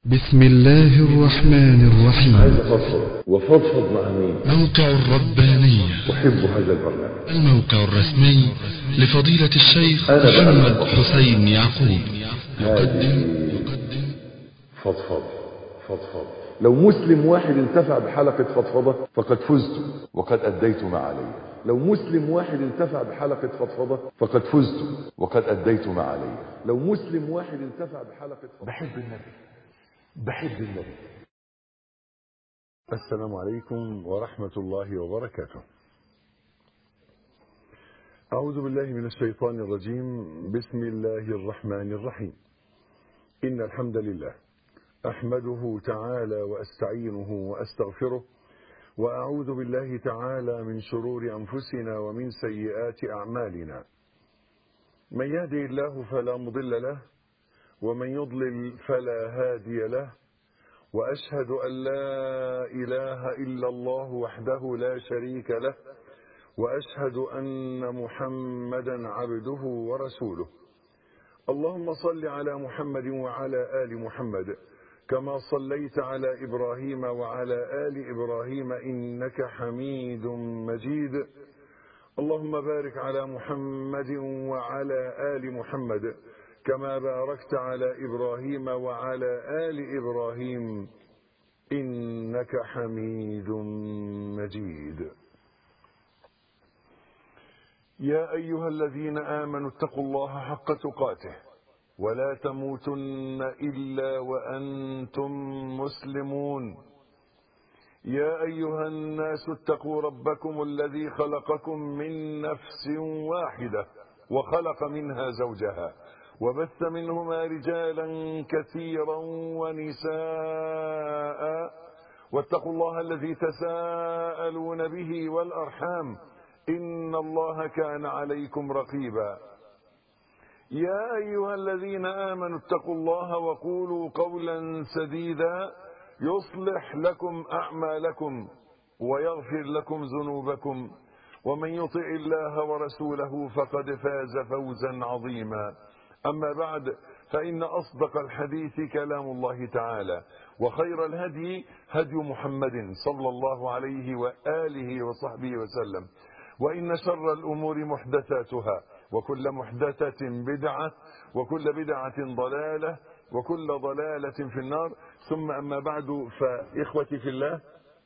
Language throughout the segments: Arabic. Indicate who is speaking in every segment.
Speaker 1: بسم الله الرحمن الرحيم.
Speaker 2: عايز افضفض وفضفض مع مين؟
Speaker 1: موقع الربانية.
Speaker 2: احب هذا البرنامج.
Speaker 1: الموقع الرسمي لفضيلة الشيخ محمد حسين يعقوب. يقدم
Speaker 2: فضفض. لو مسلم واحد انتفع بحلقة فضفضة فقد فزت وقد أديت ما علي. لو مسلم واحد انتفع بحلقة فضفضة فقد فزت وقد أديت ما علي. لو مسلم واحد انتفع بحلقة فضفضة. بحب النبي. السلام عليكم ورحمة الله وبركاته. أعوذ بالله من الشيطان الرجيم. بسم الله الرحمن الرحيم. إن الحمد لله أحمده تعالى وأستعينه وأستغفره، وأعوذ بالله تعالى من شرور أنفسنا ومن سيئات أعمالنا. من يهدي الله فلا مضل له، ومن يضلل فلا هادي له، وأشهد أن لا إله إلا الله وحده لا شريك له، وأشهد أن محمدا عبده ورسوله. اللهم صل على محمد وعلى آل محمد كما صليت على إبراهيم وعلى آل إبراهيم إنك حميد مجيد. اللهم بارك على محمد وعلى آل محمد كما باركت على إبراهيم وعلى آل إبراهيم إنك حميد مجيد. يا أيها الذين آمنوا اتقوا الله حق تقاته ولا تموتن إلا وأنتم مسلمون. يا أيها الناس اتقوا ربكم الذي خلقكم من نفس واحدة وخلق منها زوجها وبث منهما رجالا كثيرا ونساء، واتقوا الله الذي تساءلون به والأرحام إن الله كان عليكم رقيبا. يا أيها الذين آمنوا اتقوا الله وقولوا قولا سديدا يصلح لكم أعمالكم ويغفر لكم ذنوبكم، ومن يطع الله ورسوله فقد فاز فوزا عظيما. أما بعد، فإن أصدق الحديث كلام الله تعالى، وخير الهدي هدي محمد صلى الله عليه وآله وصحبه وسلم، وإن شر الأمور محدثاتها، وكل محدثة بدعة، وكل بدعة ضلالة، وكل ضلالة في النار. ثم أما بعد، فإخوتي في الله،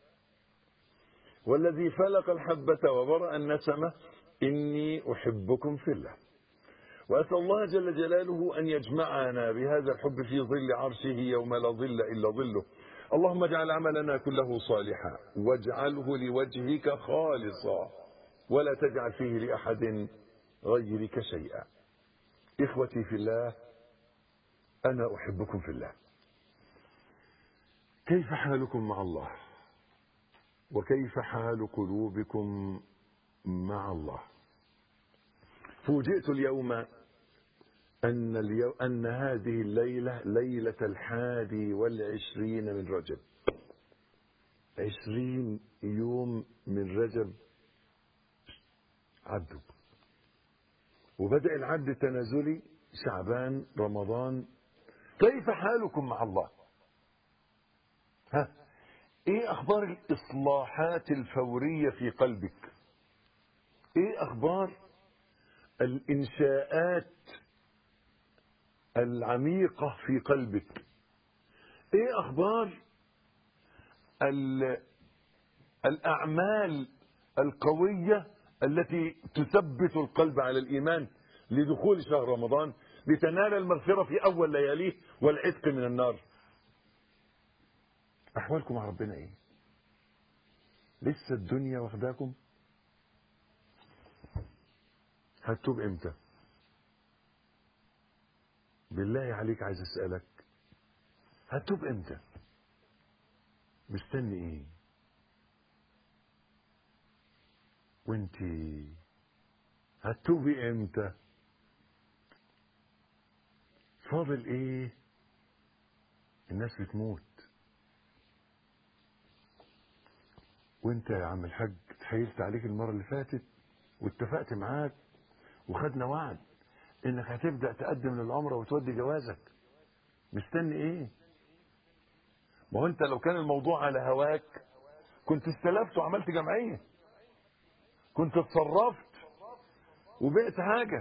Speaker 2: والذي فلق الحبة وبرأ النسمة، إني أحبكم في الله، وأسأل الله جل جلاله أن يجمعنا بهذا الحب في ظل عرشه يوم لا ظل إلا ظله. اللهم اجعل عملنا كله صالحا، واجعله لوجهك خالصا، ولا تجعل فيه لأحد غيرك شيئا. إخوتي في الله، أنا أحبكم في الله. كيف حالكم مع الله؟ وكيف حال قلوبكم مع الله؟ فوجئت اليوم أن هذه الليلة ليلة 21 من رجب. 20 يوم من رجب عدوا، وبدأ العد التنازلي، شعبان، رمضان. كيف حالكم مع الله؟ ايه اخبار الاصلاحات الفورية في قلبك؟ ايه اخبار الانشاءات العميقة في قلبك؟ ايه اخبار الاعمال القوية التي تثبت القلب على الايمان لدخول شهر رمضان، لتنال المغفرة في اول لياليه والعتق من النار؟ احوالكم مع ربنا ايه؟ لسه الدنيا واخداكم؟ هتتوب امتى؟ بالله عليك عايز اسألك، هتتوب امتى؟ مستني ايه؟ وانتي هتتوبي امتى؟ فاضل ايه؟ الناس بتموت، وانت يا عم الحاج اتحايلت عليك المرة اللي فاتت واتفقت معاك وخدنا وعد انك هتبدأ تقدم للعمرة وتودي جوازك. مستني ايه؟ ما هو انت لو كان الموضوع على هواك كنت استلفت وعملت جمعية، كنت اتصرفت وبقت حاجة.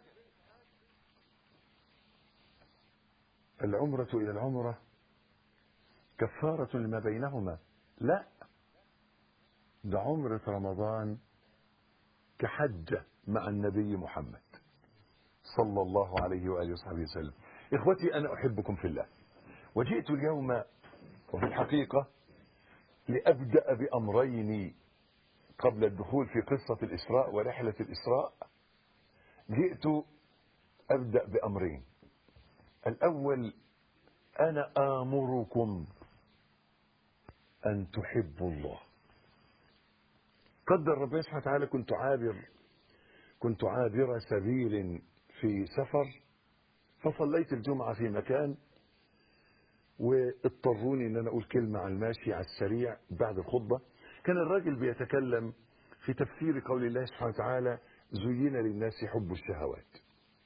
Speaker 2: العمرة إلى العمرة كفارة لما بينهما. لا، ده عمرة رمضان كحجة مع النبي محمد صلى الله عليه وآله وصحبه وسلم. إخوتي، أنا أحبكم في الله، وجئت اليوم وفي الحقيقة لأبدأ بأمرين قبل الدخول في قصة الإسراء ورحلة الإسراء. جئت أبدأ بأمرين. الأول، أنا آمركم أن تحبوا الله. قدر ربنا سبحانه وتعالى كنت عابر سبيل في سفر، فصليت الجمعة في مكان، واضطروني ان انا اقول كلمة على الماشي على السريع بعد الخطبة. كان الراجل بيتكلم في تفسير قول الله سبحانه وتعالى: زين للناس حب الشهوات.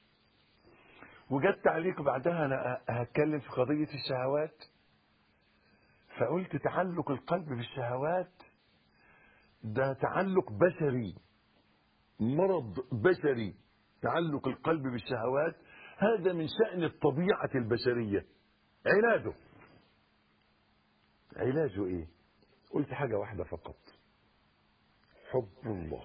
Speaker 2: وجدت تعليق بعدها انا هتكلم في قضية الشهوات، فقلت تعلق القلب بالشهوات ده تعلق بشري، مرض بشري. تعلق القلب بالشهوات هذا من شأن الطبيعة البشرية. علاجه ايه؟ قلت حاجة واحدة فقط: حب الله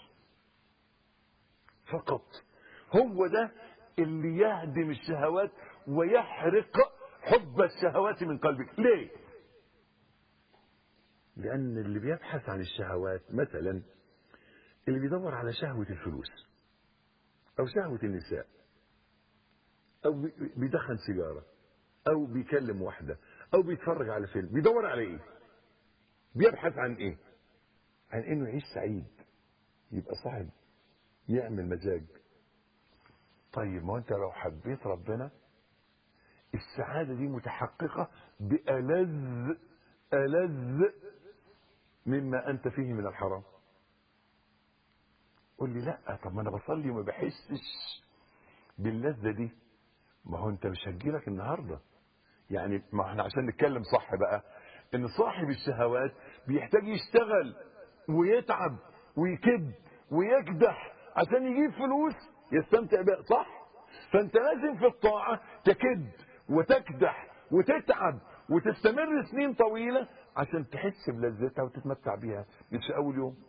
Speaker 2: فقط. هو ده اللي يهدم الشهوات ويحرق حب الشهوات من قلبك. ليه؟ لأن اللي بيبحث عن الشهوات، مثلا اللي بيدور على شهوة الفلوس أو شهوة النساء أو بيدخن سيجارة أو بيكلم واحدة أو بيتفرج على فيلم، بيدور على إيه؟ بيبحث عن إيه؟ عن إنه يعيش سعيد، يبقى صاحب، يعمل مزاج. طيب ما أنت لو حبيت ربنا السعادة دي متحققة بألذ مما أنت فيه من الحرام. قل لي لا، طب ما أنا بصلي وما بحسش باللذة دي. ما هو أنت مش هتجيلك النهاردة. يعني ما احنا عشان نتكلم صح بقى، ان صاحب الشهوات بيحتاج يشتغل ويتعب ويكد ويكدح عشان يجيب فلوس يستمتع بها، صح؟ فانت لازم في الطاعة تكد وتكدح وتتعب وتستمر سنين طويلة عشان تحس بلذتها وتتمتع بيها، مش في اول يوم.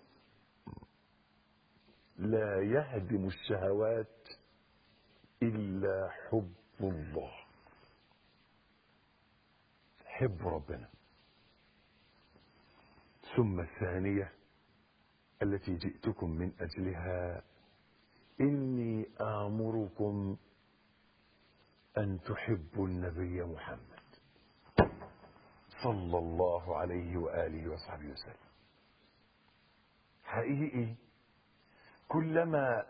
Speaker 2: لا يهدم الشهوات الا حب الله. حب ربنا. ثم الثانية التي جئتكم من أجلها: إني آمركم أن تحبوا النبي محمد صلى الله عليه وآله وصحبه وسلم. حقيقي كلما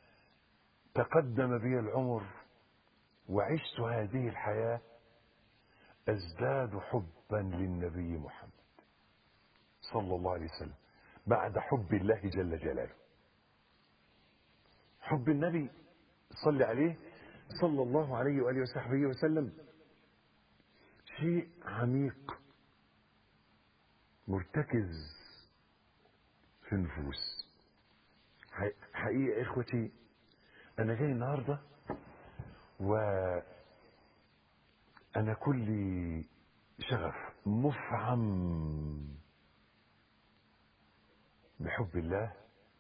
Speaker 2: تقدم بي العمر وعشت هذه الحياة أزداد حبا للنبي محمد صلى الله عليه وسلم بعد حب الله جل جلاله. حب النبي صلى عليه صلى الله عليه وآله وصحبه وسلم شيء عميق مرتكز في النفوس. حقيقة إخوتي، أنا جاي النهاردة وأنا كلي شغف مفعم بحب الله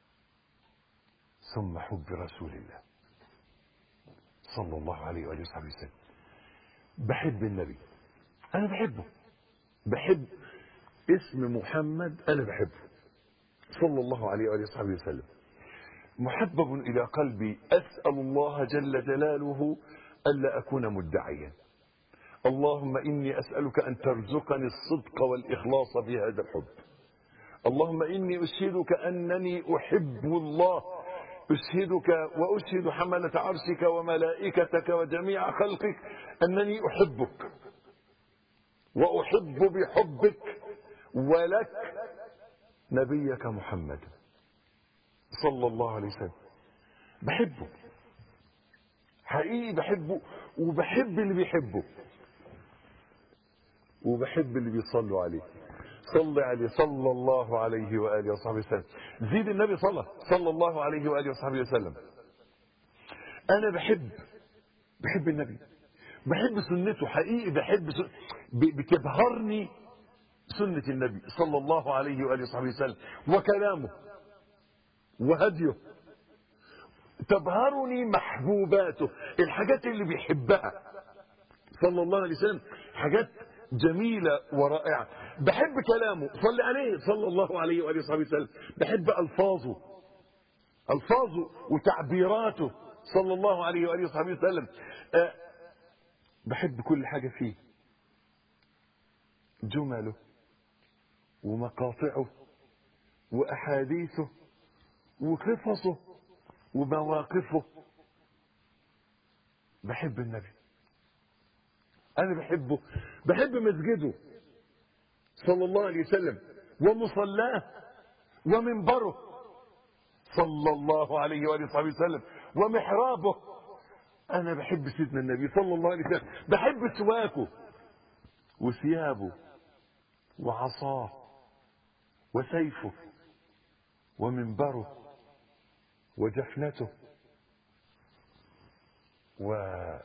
Speaker 2: ثم حب رسول الله صلى الله عليه وآله وصحبه وسلم. بحب النبي، أنا بحب اسم محمد، أنا بحبه صلى الله عليه وآله وصحبه وسلم. محبب إلى قلبي. أسأل الله جل جلاله ألا أكون مدعيا. اللهم إني أسألك أن ترزقني الصدق والإخلاص في هذا الحب. اللهم إني أشهدك أنني أحب الله، أشهدك وأشهد حملة عرشك وملائكتك وجميع خلقك أنني أحبك وأحب بحبك ولك نبيك محمد صلى الله عليه وسلم. بحبه حقيقي، بحبه وبحب اللي بيحبه. وبحب اللي بيصلوا عليه. صل عليه صلى الله عليه وآله وصحبه وسلم. زيد النبي صلى الله عليه وآله وصحبه وسلم. أنا بحب النبي، بحب سنته حقيقي، بتبهرني سنة النبي صلى الله عليه وآله وصحبه وسلم، وكلامه وهديه. تبهرني محبوباته، الحاجات اللي بيحبها صلى الله عليه وسلم، حاجات جميلة ورائعة. بحب كلامه، صلي عليه صلى الله عليه وآله وصحبه وسلم. بحب ألفاظه وتعبيراته صلى الله عليه وآله وصحبه وسلم. بحب كل حاجة فيه، جمله ومقاطعه وأحاديثه وقصصه ومواقفه. بحب النبي، أنا بحب مسجده صلى الله عليه وسلم، ومصلاه ومنبره صلى الله عليه وآله وصحبه وسلم، ومحرابه. أنا بحب سيدنا النبي صلى الله عليه وسلم. بحب سواكه وثيابه وعصاه وسيفه ومنبره وجفنته، وحتى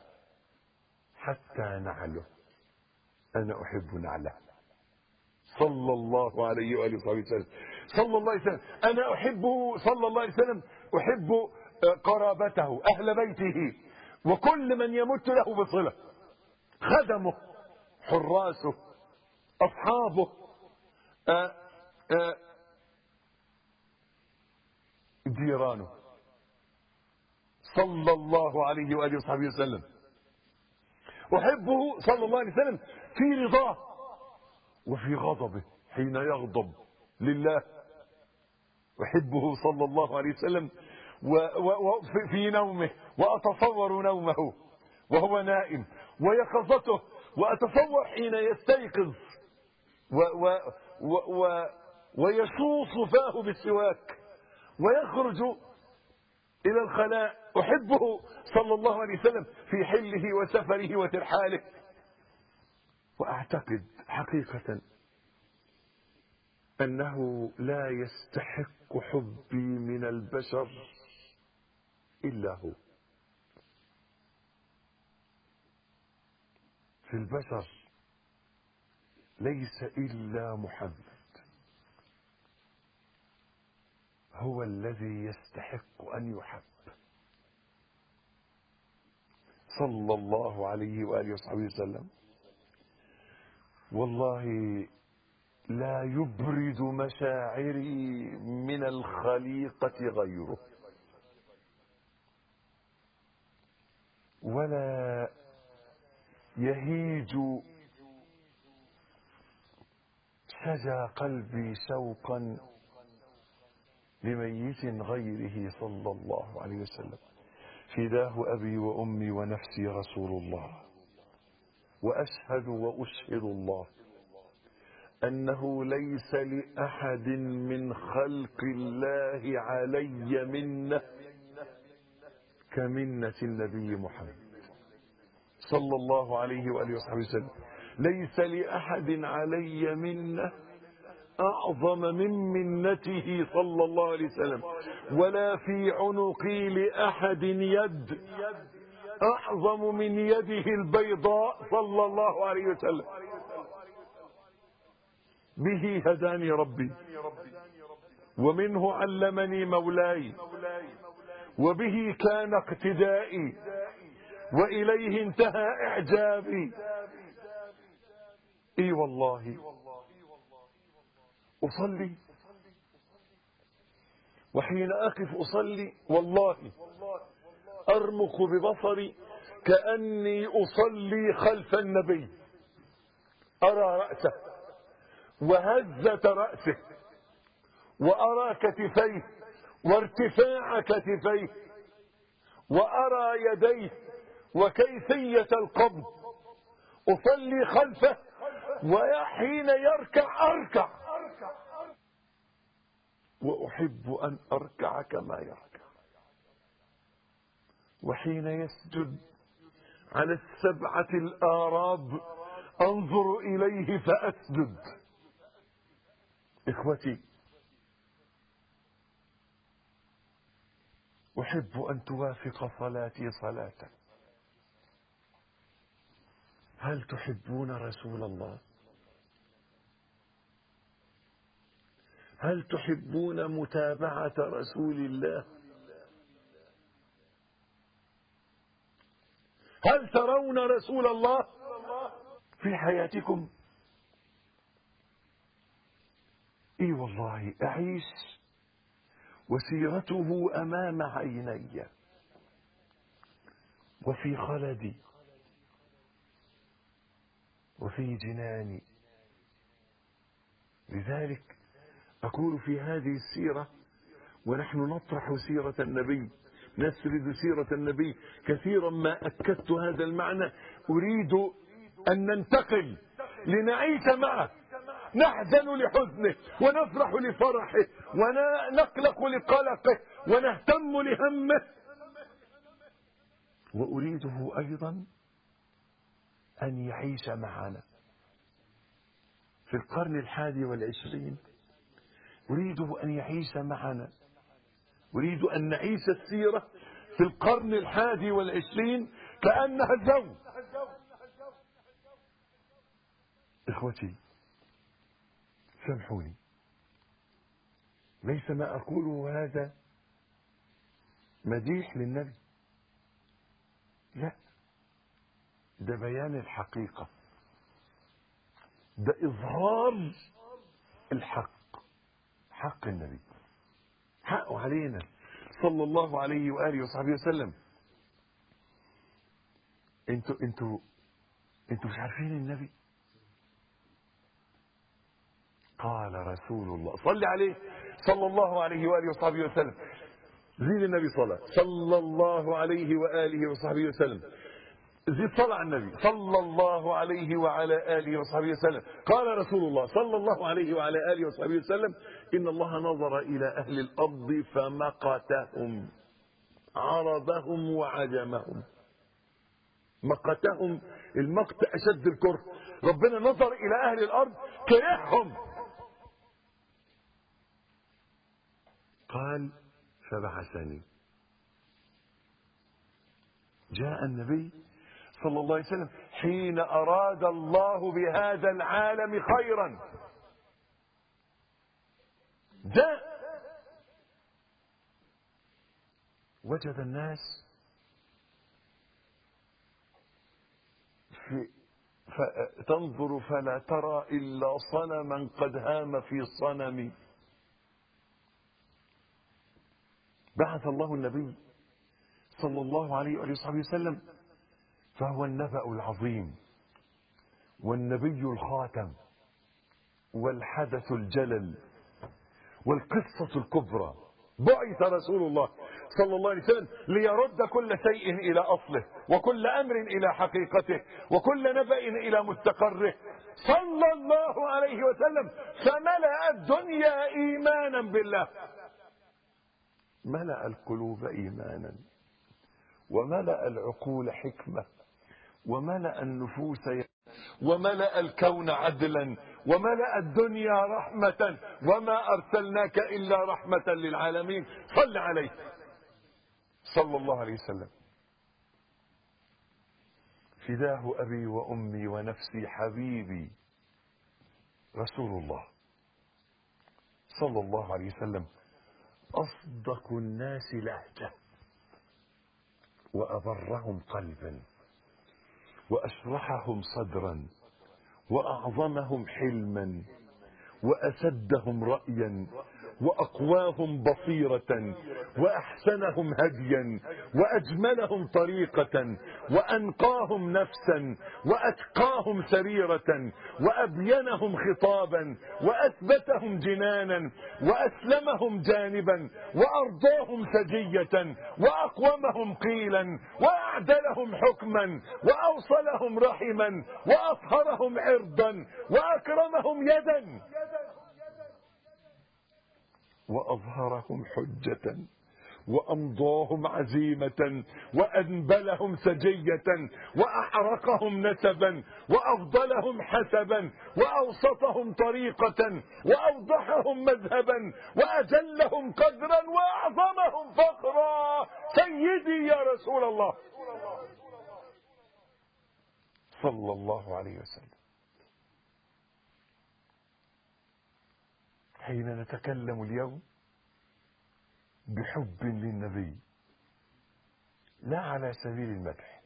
Speaker 2: نعله. أنا أحب نعله صلى الله عليه وآله وصحبه وسلم. صلى الله عليه وسلم. أنا أحبه صلى الله عليه وسلم، أحب قرابته، أهل بيته، وكل من يمت له بصلة، خدمه، حراسه، أصحابه، جيرانه صلى الله عليه وآله وصحبه وسلم. أحبه صلى الله عليه وسلم في رضاه وفي غضبه، حين يغضب لله أحبه صلى الله عليه وسلم، وفي نومه وأتصور نومه وهو نائم، ويقظته وأتصور حين يستيقظ ويشوص فاه بالسواك ويخرج إلى الخلاء. أحبه صلى الله عليه وسلم في حله وسفره وترحاله. وأعتقد حقيقة أنه لا يستحق حبي من البشر إلا هو. في البشر ليس إلا محمد، هو الذي يستحق أن يحب صلى الله عليه وآله وصحبه وسلم. والله لا يبرد مشاعري من الخليقة غيره، ولا يهيج شجى قلبي شوقا لميت غيره صلى الله عليه وسلم. فداه أبي وأمي ونفسي رسول الله. وأشهد وأشهد الله أنه ليس لأحد من خلق الله علي منة كمنة النبي محمد صلى الله عليه وآله وصحبه وسلم. ليس لأحد علي منة أعظم من منته صلى الله عليه وسلم، ولا في عنقي لأحد يد أعظم من يده البيضاء صلى الله عليه وسلم. به هداني ربي، ومنه علمني مولاي، وبه كان اقتدائي، وإليه انتهى إعجابي. اي والله أصلي، وحين أقف أصلي والله أرمق ببصري كأني أصلي خلف النبي، أرى رأسه وهزة رأسه، وأرى كتفيه وارتفاع كتفيه، وأرى يديه وكيفية القبض. أصلي خلفه، وحين يركع أركع، وأحب أن أركع كما يركع. وحين يسجد على السبعة الآراب أنظر إليه فأسجد. إخوتي، أحب أن توافق صلاتي صلاتك. هل تحبون رسول الله؟ هل تحبون متابعة رسول الله؟ هل ترون رسول الله في حياتكم؟ اي والله أعيش وسيرته أمام عيني وفي خلدي وفي جناني. لذلك أقول في هذه السيرة ونحن نطرح سيرة النبي، نسرد سيرة النبي كثيرا ما أكدت هذا المعنى، أريد أن ننتقل لنعيش معه، نحزن لحزنه ونفرح لفرحه ونقلق لقلقه ونهتم لهمه. وأريده أيضا أن يعيش معنا في القرن 21. أريده أن يعيش معنا، أريد أن نعيش السيرة في القرن 21 كأنها اليوم. إخوتي سامحوني، ليس ما أقوله هذا مديح للنبي، لا، ده بيان الحقيقة، ده إظهار الحق، حق النبي، حقه علينا صلى الله عليه وآله وصحبه وسلم. انتوا مش عارفين النبي؟ قال رسول الله، صل عليه صلى الله عليه وآله وصحبه وسلم. زيد النبي صلاة صلى الله عليه وآله وصحبه وسلم. زيد صلاة على النبي صلى الله عليه وعلى آله وصحبه وسلم. قال رسول الله صلى الله عليه وعلى آله وصحبه وسلم: إن الله نظر إلى أهل الأرض فمقتهم، عربهم وعجمهم. مقتهم، المقت أشد الكره، ربنا نظر إلى أهل الأرض كرههم. قال: فبعثني. جاء النبي صلى الله عليه وسلم حين أراد الله بهذا العالم خيرا، جاء وجد الناس تنظر فلا ترى إلا صنما قد هام في صنم. بعث الله النبي صلى الله عليه وآله وسلم، فهو النبأ العظيم والنبي الخاتم والحدث الجلل والقصة الكبرى. بعث رسول الله صلى الله عليه وسلم ليرد كل شيء إلى أصله، وكل أمر إلى حقيقته، وكل نبأ إلى مستقره صلى الله عليه وسلم. فملأ الدنيا إيمانا بالله، ملأ القلوب إيمانا، وملأ العقول حكمة، وملأ النفوس وملأ الكون عدلا، وملأ الدنيا رحمة، وما أرسلناك إلا رحمة للعالمين. صل عليه صلى الله عليه وسلم. فداه أبي وأمي ونفسي حبيبي رسول الله صلى الله عليه وسلم، أصدق الناس لهجة، وأبرهم قلبا، وأشرحهم صدرا، وأعظمهم حلما، وأسدهم رأيا، وأقواهم بصيرة، وأحسنهم هديا، وأجملهم طريقة، وأنقاهم نفسا، وأتقاهم سريرة، وأبينهم خطابا، وأثبتهم جنانا، وأسلمهم جانبا، وأرضاهم سجية، وأقومهم قيلا، وأعدلهم حكما، وأوصلهم رحما، وأطهرهم عرضا، وأكرمهم يدا، وأظهرهم حجة، وأمضاهم عزيمة وأنبلهم سجية وأحرقهم نسبا وأفضلهم حسبا وأوسطهم طريقة وأوضحهم مذهبا وأجلهم قدرا وأعظمهم فقرا سيدي يا رسول الله صلى الله عليه وسلم. حين نتكلم اليوم بحب للنبي لا على سبيل المدح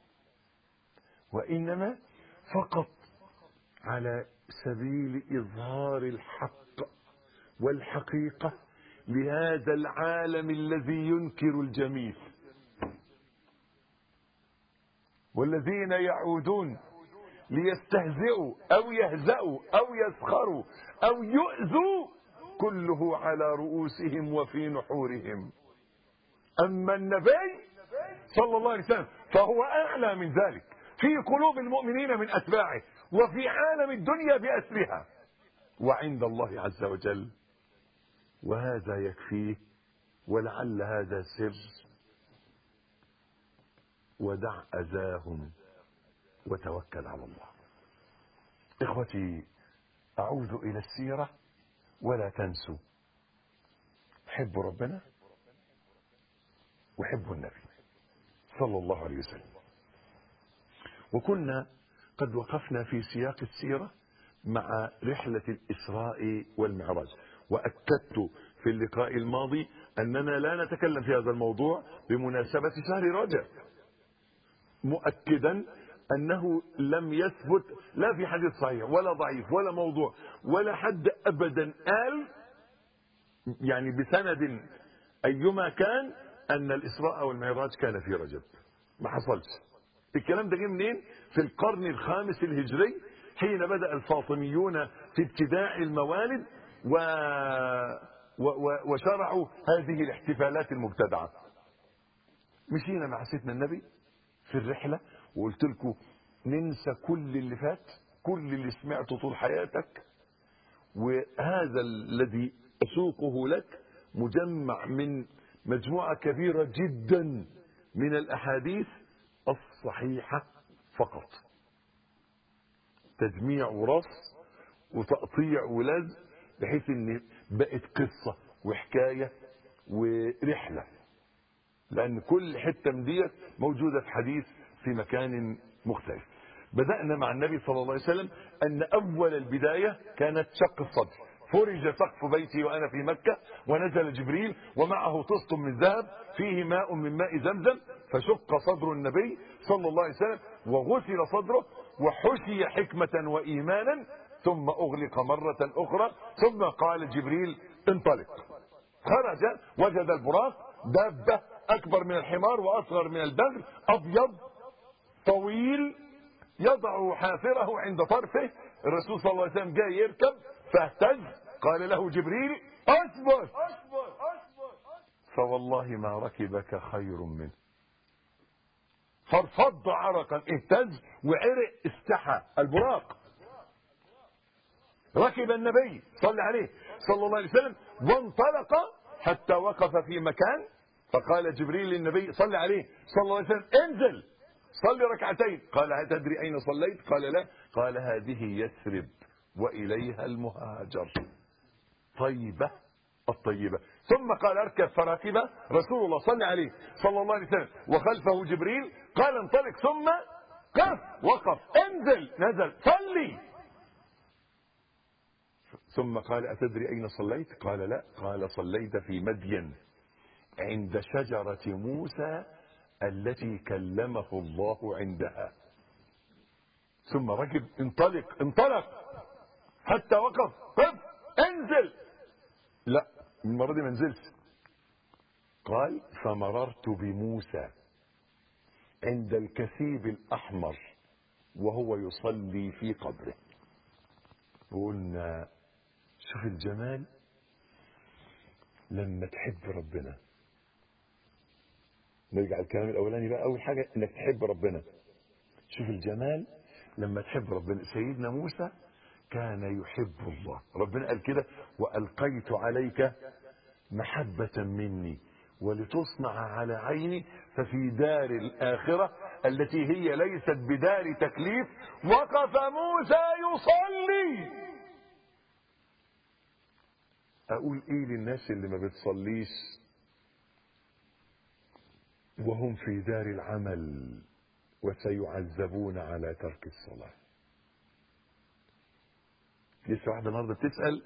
Speaker 2: وإنما فقط على سبيل إظهار الحق والحقيقة لهذا العالم الذي ينكر الجميل، والذين يعودون ليستهزئوا أو يهزأوا أو يسخروا أو يؤذوا كله على رؤوسهم وفي نحورهم. أما النبي صلى الله عليه وسلم فهو أعلى من ذلك في قلوب المؤمنين من أتباعه وفي عالم الدنيا بأسرها وعند الله عز وجل، وهذا يكفيه. ولعل هذا سر. ودع أذاهم وتوكل على الله. إخوتي، أعود إلى السيرة ولا تنسوا حبوا ربنا وحبوا النبي صلى الله عليه وسلم. وكنا قد وقفنا في سياق السيرة مع رحلة الإسراء والمعراج، وأكدت في اللقاء الماضي أننا لا نتكلم في هذا الموضوع بمناسبة شهر رجب، مؤكدا أنه لم يثبت لا في حديث صحيح ولا ضعيف ولا موضوع ولا حد أبدا قال يعني بسند أيما كان أن الإسراء والمعراج كان في رجب. ما حصلش. الكلام ده جه منين؟ في القرن الخامس الهجري حين بدأ الفاطميون في ابتداع الموالد وشرعوا هذه الاحتفالات المبتدعة. مشينا مع سيدنا النبي في الرحلة وقلت لكم ننسى كل اللي فات، كل اللي سمعته طول حياتك، وهذا الذي أسوقه لك مجمع من مجموعة كبيرة جدا من الأحاديث الصحيحة فقط، تجميع ورص وتقطيع ولزق، بحيث ان بقت قصة وحكاية ورحلة، لأن كل حتة من ديت موجودة في حديث في مكان مختلف. بدأنا مع النبي صلى الله عليه وسلم أن أول البداية كانت شق الصدر. فرج سقف بيتي وأنا في مكة ونزل جبريل ومعه طست من ذهب فيه ماء من ماء زمزم، فشق صدر النبي صلى الله عليه وسلم وغسل صدره وحشي حكمة وإيمانا، ثم أغلق مرة أخرى، ثم قال جبريل انطلق. خرج وجد البراق، دابة أكبر من الحمار وأصغر من البغل، أبيض طويل يضع حافره عند طرفه. الرسول صلى الله عليه وسلم جاء يركب فاهتز، قال له جبريل اصبر، فوالله ما ركبك خير منه. فارفض عرقا، اهتز وعرق، استحى البراق. ركب النبي صلى عليه صلى الله عليه وسلم وانطلق حتى وقف في مكان، فقال جبريل للنبي صلى عليه صلى الله عليه وسلم انزل صلي ركعتين. قال هل تدري أين صليت؟ قال لا. قال هذه يثرب وإليها المهاجر، طيبة الطيبة. ثم قال اركب، فركب رسول الله صلى عليه صلى الله عليه وسلم وخلفه جبريل. قال انطلق، ثم قف، وقف، انزل، نزل، صلي. ثم قال أتدري أين صليت؟ قال لا. قال صليت في مدين عند شجرة موسى التي كلمه الله عندها. ثم ركب، انطلق حتى وقف، قف، انزل. لا، المرة دي ما نزلش. قال فمررت بموسى عند الكثيب الأحمر وهو يصلي في قبره. قلنا شوف الجمال لما تحب ربنا. نرجع الكلام الأولاني بقى. أول حاجة إنك تحب ربنا. شوف الجمال لما تحب ربنا. سيدنا موسى كان يحب الله. ربنا قال كده وألقيت عليك محبة مني ولتصنع على عيني. ففي دار الآخرة التي هي ليست بدار تكليف وقف موسى يصلي. أقول إيه للناس اللي ما بتصليش وهم في دار العمل وسيعذبون على ترك الصلاة؟ لسه واحدة النهارده بتسأل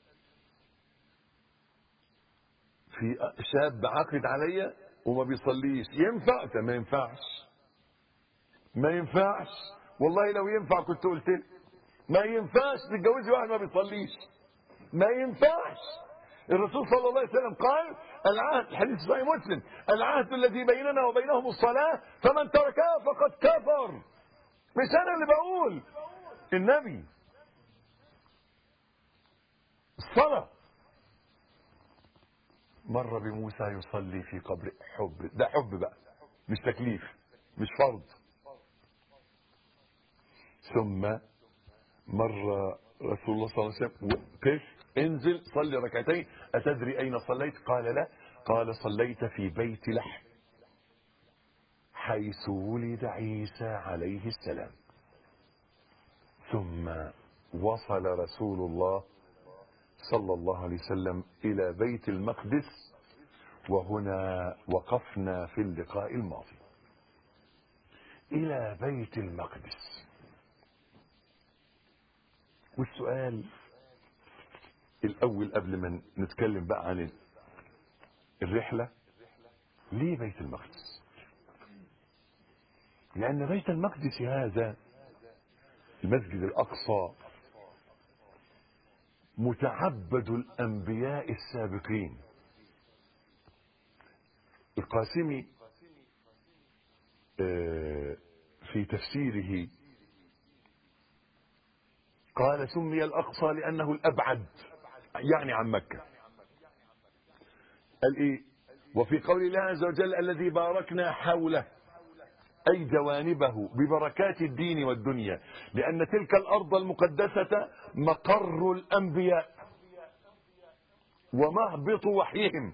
Speaker 2: في شاب عقد عليا وما بيصليش، ينفع؟ ما ينفعش، ما ينفعش والله. لو ينفع كنت قلت لك ما ينفعش تتجوزي واحد ما بيصليش، ما ينفعش. الرسول صلى الله عليه وسلم قال العهد، حديث صحيح مسلم، العهد الذي بيننا وبينهم الصلاة فمن تركها فقد كفر. مش انا اللي بقول، النبي. الصلاة. مر بموسى يصلي في قبر. حب، ده حب بقى، مش تكليف، مش فرض. ثم مر رسول الله صلى الله عليه وسلم، قف انزل صلي ركعتين. أتدري أين صليت؟ قال لا. قال صليت في بيت لحم حيث ولد عيسى عليه السلام. ثم وصل رسول الله صلى الله عليه وسلم إلى بيت المقدس، وهنا وقفنا في اللقاء الماضي. إلى بيت المقدس. والسؤال الأول قبل ما نتكلم بقى عن الرحلة، ليه بيت المقدس؟ لأن بيت المقدس هذا المسجد الأقصى متعبد الأنبياء السابقين. القاسمي في تفسيره قال سمي الأقصى لأنه الأبعد، يعني عن مكة. قال إيه؟ وفي قول الله عز وجل الذي باركنا حوله، أي جوانبه ببركات الدين والدنيا، لأن تلك الأرض المقدسة مقر الأنبياء ومهبط وحيهم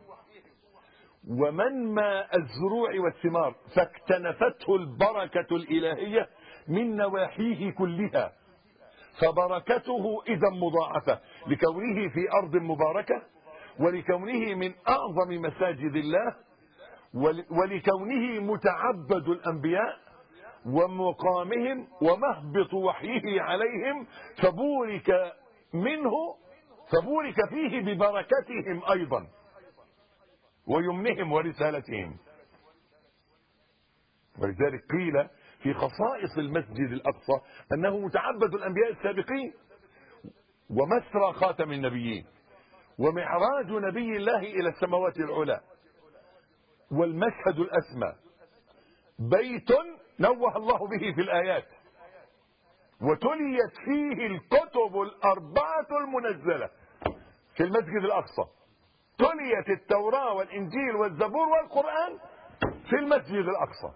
Speaker 2: ومنمى الزروع والثمار، فاكتنفته البركة الإلهية من نواحيه كلها. فبركته إذا مضاعفة لكونه في أرض مباركة، ولكونه من أعظم مساجد الله، ولكونه متعبد الأنبياء ومقامهم ومهبط وحيه عليهم، فبورك منه، فبورك فيه ببركتهم أيضا ويمنهم ورسالتهم. ولذلك قيل في خصائص المسجد الأقصى أنه متعبد الأنبياء السابقين ومسرى خاتم النبيين ومعراج نبي الله إلى السماوات العلى والمشهد الأسمى. بيت نوه الله به في الآيات وتليت فيه الكتب الأربعة المنزلة في المسجد الأقصى. تليت التوراة والإنجيل والزبور والقرآن في المسجد الأقصى.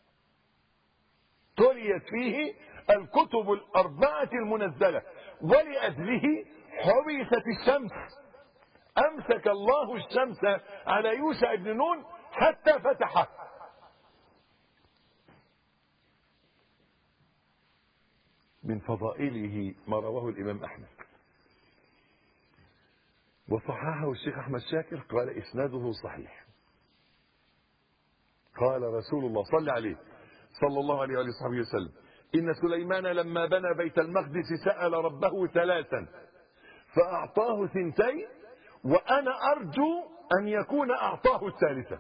Speaker 2: تليت فيه الكتب الأربعة المنزلة، ولأجله حبست الشمس. أمسك الله الشمس على يوشع بن نون حتى فتحه. من فضائله ما رواه الإمام أحمد وصححه الشيخ أحمد شاكر، قال إسناده صحيح. قال رسول الله صلى عليه صلى الله عليه وصحبه وسلم إن سليمان لما بنى بيت المقدس سأل ربه ثلاثا فأعطاه ثنتين، وأنا أرجو أن يكون أعطاه الثالثة.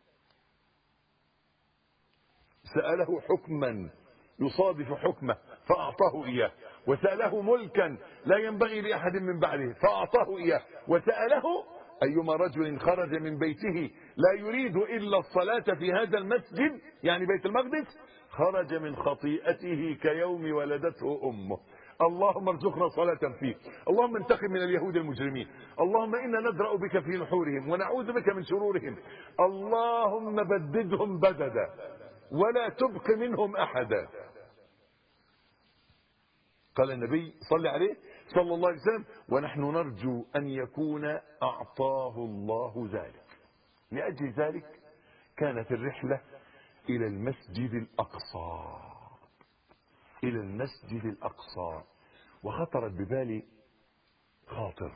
Speaker 2: سأله حكما يصادف حكمه فأعطاه إياه، وسأله ملكا لا ينبغي لأحد من بعده فأعطاه إياه، وسأله أيما رجل خرج من بيته لا يريد إلا الصلاة في هذا المسجد، يعني بيت المقدس، خرج من خطيئته كيوم ولدته أمه. اللهم ارزقنا صلاة فيه. اللهم انتقم من اليهود المجرمين. اللهم إنا ندرأ بك في نحورهم ونعوذ بك من شرورهم. اللهم بددهم بددا ولا تبق منهم أحدا. قال النبي صلى عليه صلى الله عليه وسلم ونحن نرجو أن يكون أعطاه الله ذلك. لأجل ذلك كانت الرحلة إلى المسجد الأقصى، إلى المسجد الأقصى. وخطرت ببالي خاطر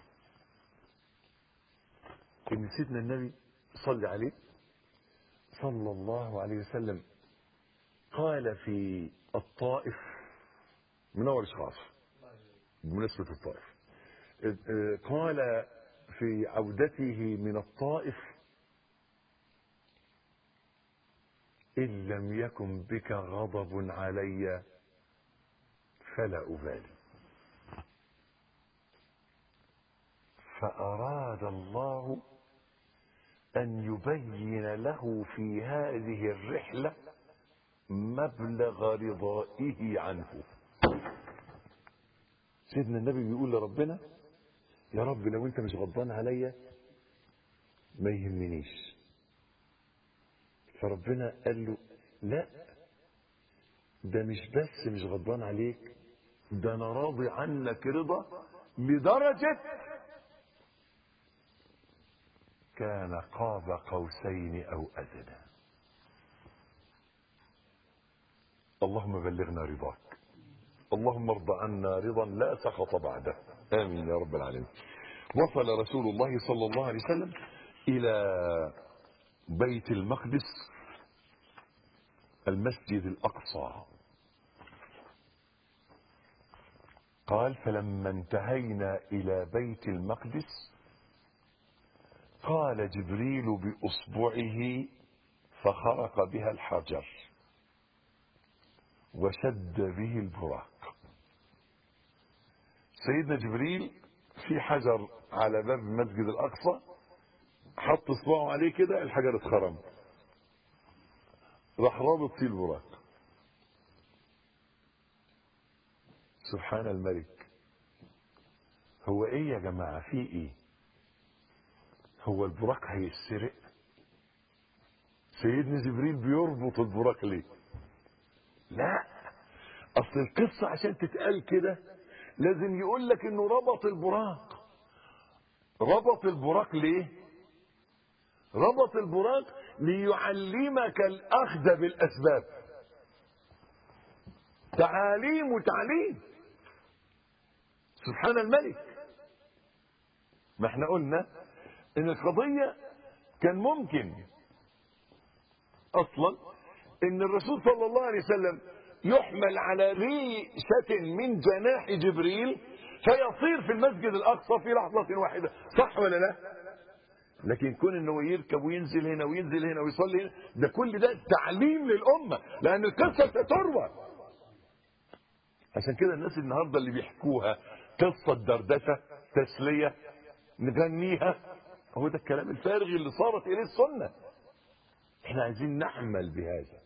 Speaker 2: إن سيدنا النبي صلى عليه صلى الله عليه وسلم قال في الطائف، منور شخاص بمناسبة الطائف، قال في عودته من الطائف: إن لم يكن بك غضب علي فلا أبالي. فأراد الله أن يبين له في هذه الرحلة مبلغ رضائه عنه. سيدنا النبي بيقول لربنا: يا رب لو انت مش غضبان عليا ما يهمنيش. فربنا قال له: لا، ده مش بس مش غضبان عليك، ده انا راضي عنك رضا لدرجة كان قاب قوسين او ادنى. اللهم بلغنا رضاك، اللهم ارض عنا رضا لا سخط بعده، امين يا رب العالمين. وصل رسول الله صلى الله عليه وسلم الى بيت المقدس، المسجد الاقصى. قال: فلما انتهينا الى بيت المقدس قال جبريل باصبعه فخرق بها الحجر وشد به البراق. سيدنا جبريل في حجر على باب المسجد الاقصى، حط اصبعه عليه كده، الحجر اتخرم، راح رابط فيه البراق. سبحان الملك. هو ايه يا جماعه؟ في ايه؟ هو البراق هيسرق؟ سيدنا جبريل بيربط البراق ليه؟ لا، اصل القصه عشان تتقال كده لازم يقول لك انه ربط البراق. ربط البراق ليه؟ ربط البراق ليعلمك الاخذ بالاسباب. تعاليم وتعليم. سبحان الملك. ما احنا قلنا ان القضيه كان ممكن اصلا ان الرسول صلى الله عليه وسلم يحمل على ريشة من جناح جبريل فيصير في المسجد الاقصى في لحظة واحدة، صح ولا لا؟ لكن كون انه يركب وينزل هنا وينزل هنا ويصلي هنا، ده كل ده تعليم للامة، لان القصة ستروى. عشان كده الناس النهاردة اللي بيحكوها قصة دردشة تسلية نغنيها، هو ده الكلام الفارغ اللي صارت اليه السنة. احنا عايزين نعمل بهذا،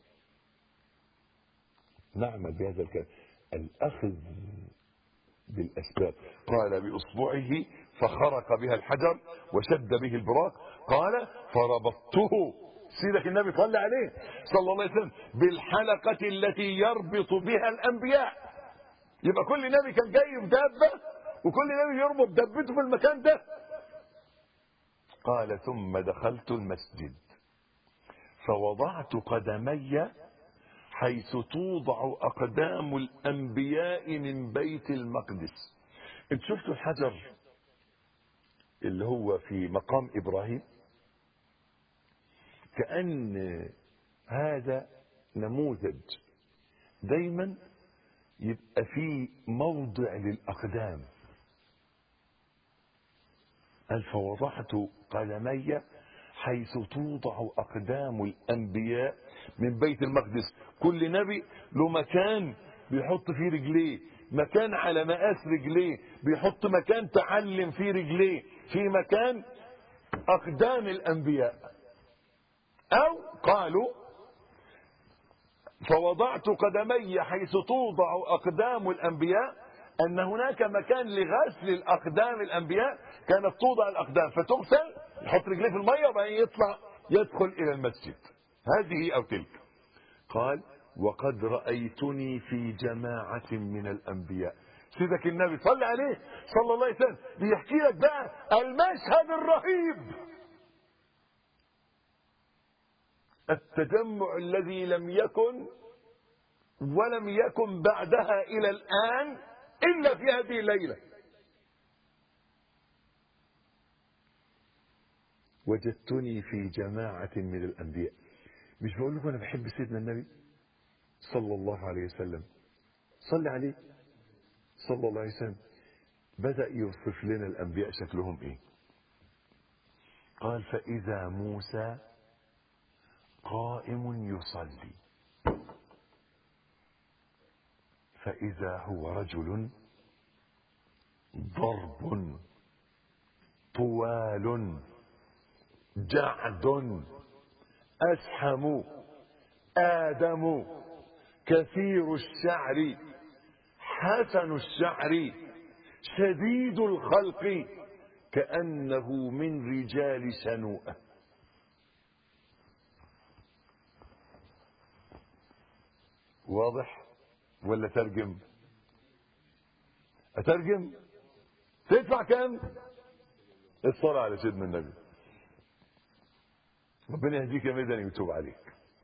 Speaker 2: نعمل بهذا الكلام، الأخذ بالأسباب. قال بإصبعه فخرق بها الحجر وشد به البراق. قال: فربطته، سيدك النبي صلى عليه صلى الله عليه وسلم، بالحلقة التي يربط بها الأنبياء. يبقى كل نبي كان جاي بدابة، وكل نبي يربط دابته في المكان ده. قال: ثم دخلت المسجد فوضعت قدمي حيث توضع أقدام الأنبياء من بيت المقدس. انت شفتوا الحجر اللي هو في مقام إبراهيم؟ كأن هذا نموذج دايما يبقى فيه موضع للأقدام. قال: فوضعت قدمي حيث توضع أقدام الأنبياء من بيت المقدس. كل نبي له مكان بيحط فيه رجليه، مكان على مقاس رجليه، بيحط مكان تعلم فيه رجليه، في مكان أقدام الأنبياء. أو قالوا: فوضعت قدمي حيث توضع أقدام الأنبياء، أن هناك مكان لغسل الأقدام الأنبياء، كانت توضع الأقدام فتغسل، يحط رجليه في المية وبعدين يطلع يدخل إلى المسجد، هذه أو تلك. قال: وقد رأيتني في جماعة من الأنبياء. سيدك النبي صلى عليه صلى الله عليه وسلم بيحكي لك بقى المشهد الرهيب التجمع الذي لم يكن ولم يكن بعدها إلى الآن إلا في هذه الليلة. وجدتني في جماعة من الأنبياء. مش بقول لكم أنا بحب سيدنا النبي صلى الله عليه وسلم؟ صلي عليه صلى الله عليه وسلم. بدأ يوصف لنا الأنبياء شكلهم إيه. قال فإذا موسى قائم يصلي فإذا هو رجل ضرب طوال جعد أسحم آدم كثير الشعر حسن الشعر شديد الخلق كأنه من رجال شنوءة. واضح ولا ترجم؟ أترجم؟ تدفع كام؟ الصلاة على سيدنا النبي. ربنا يهديك يا مدني ويتوب عليك.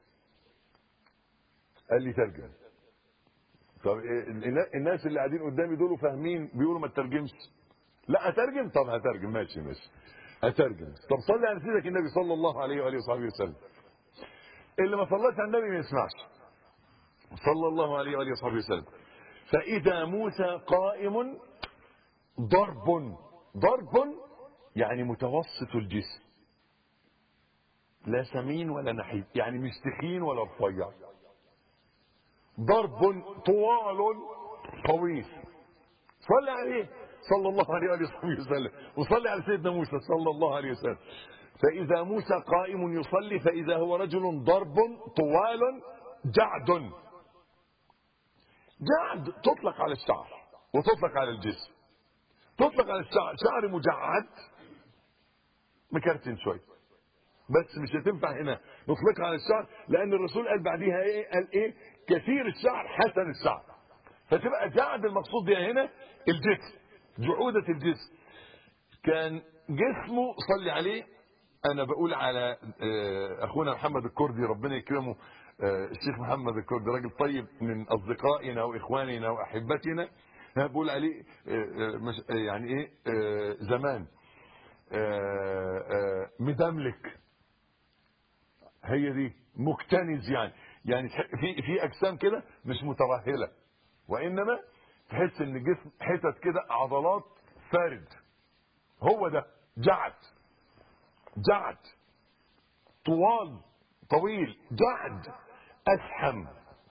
Speaker 2: قال لي ترجم. طب الناس اللي قاعدين قدامي دول فاهمين بيقولوا ما تترجمش. لا اترجم. طب هترجم ماشي هترجم. طب صلي على سيدك النبي صلى الله عليه واله وصحبه وسلم. اللي ما صلاش على النبي ما يسمعش. صلى الله عليه واله وصحبه وسلم. فاذا موسى قائم ضرب يعني متوسط الجسم، لا سمين ولا نحيف، يعني مش تخين ولا رفيع. ضرب طوال طويل. صلى عليه صلى الله عليه وآله وسلم. وصلي على سيدنا موسى صلى الله عليه وسلم. فإذا موسى قائم يصلي فإذا هو رجل ضرب طوال جعد. جعد تطلق على الشعر وتطلق على الجسم. تطلق على الشعر، شعر مجعد مكرتن شوي، بس مش هتنفع هنا نطلقها على الشعر لأن الرسول قال بعديها ايه؟ قال ايه؟ كثير الشعر حسن الشعر. فتبقى جعد المقصود بها هنا الجسم، جعودة الجسم. كان جسمه صلي عليه. انا بقول على اخونا محمد الكردي ربنا يكرمه، الشيخ محمد الكردي راجل طيب من اصدقائنا واخواننا واحبتنا. بقول عليه يعني ايه زمان مدملك. هي دي مكتنز يعني في اجسام كده مش مترهله، وانما تحس ان الجسم حتت كده عضلات فارد. هو ده جعد طويل جعد اسحم.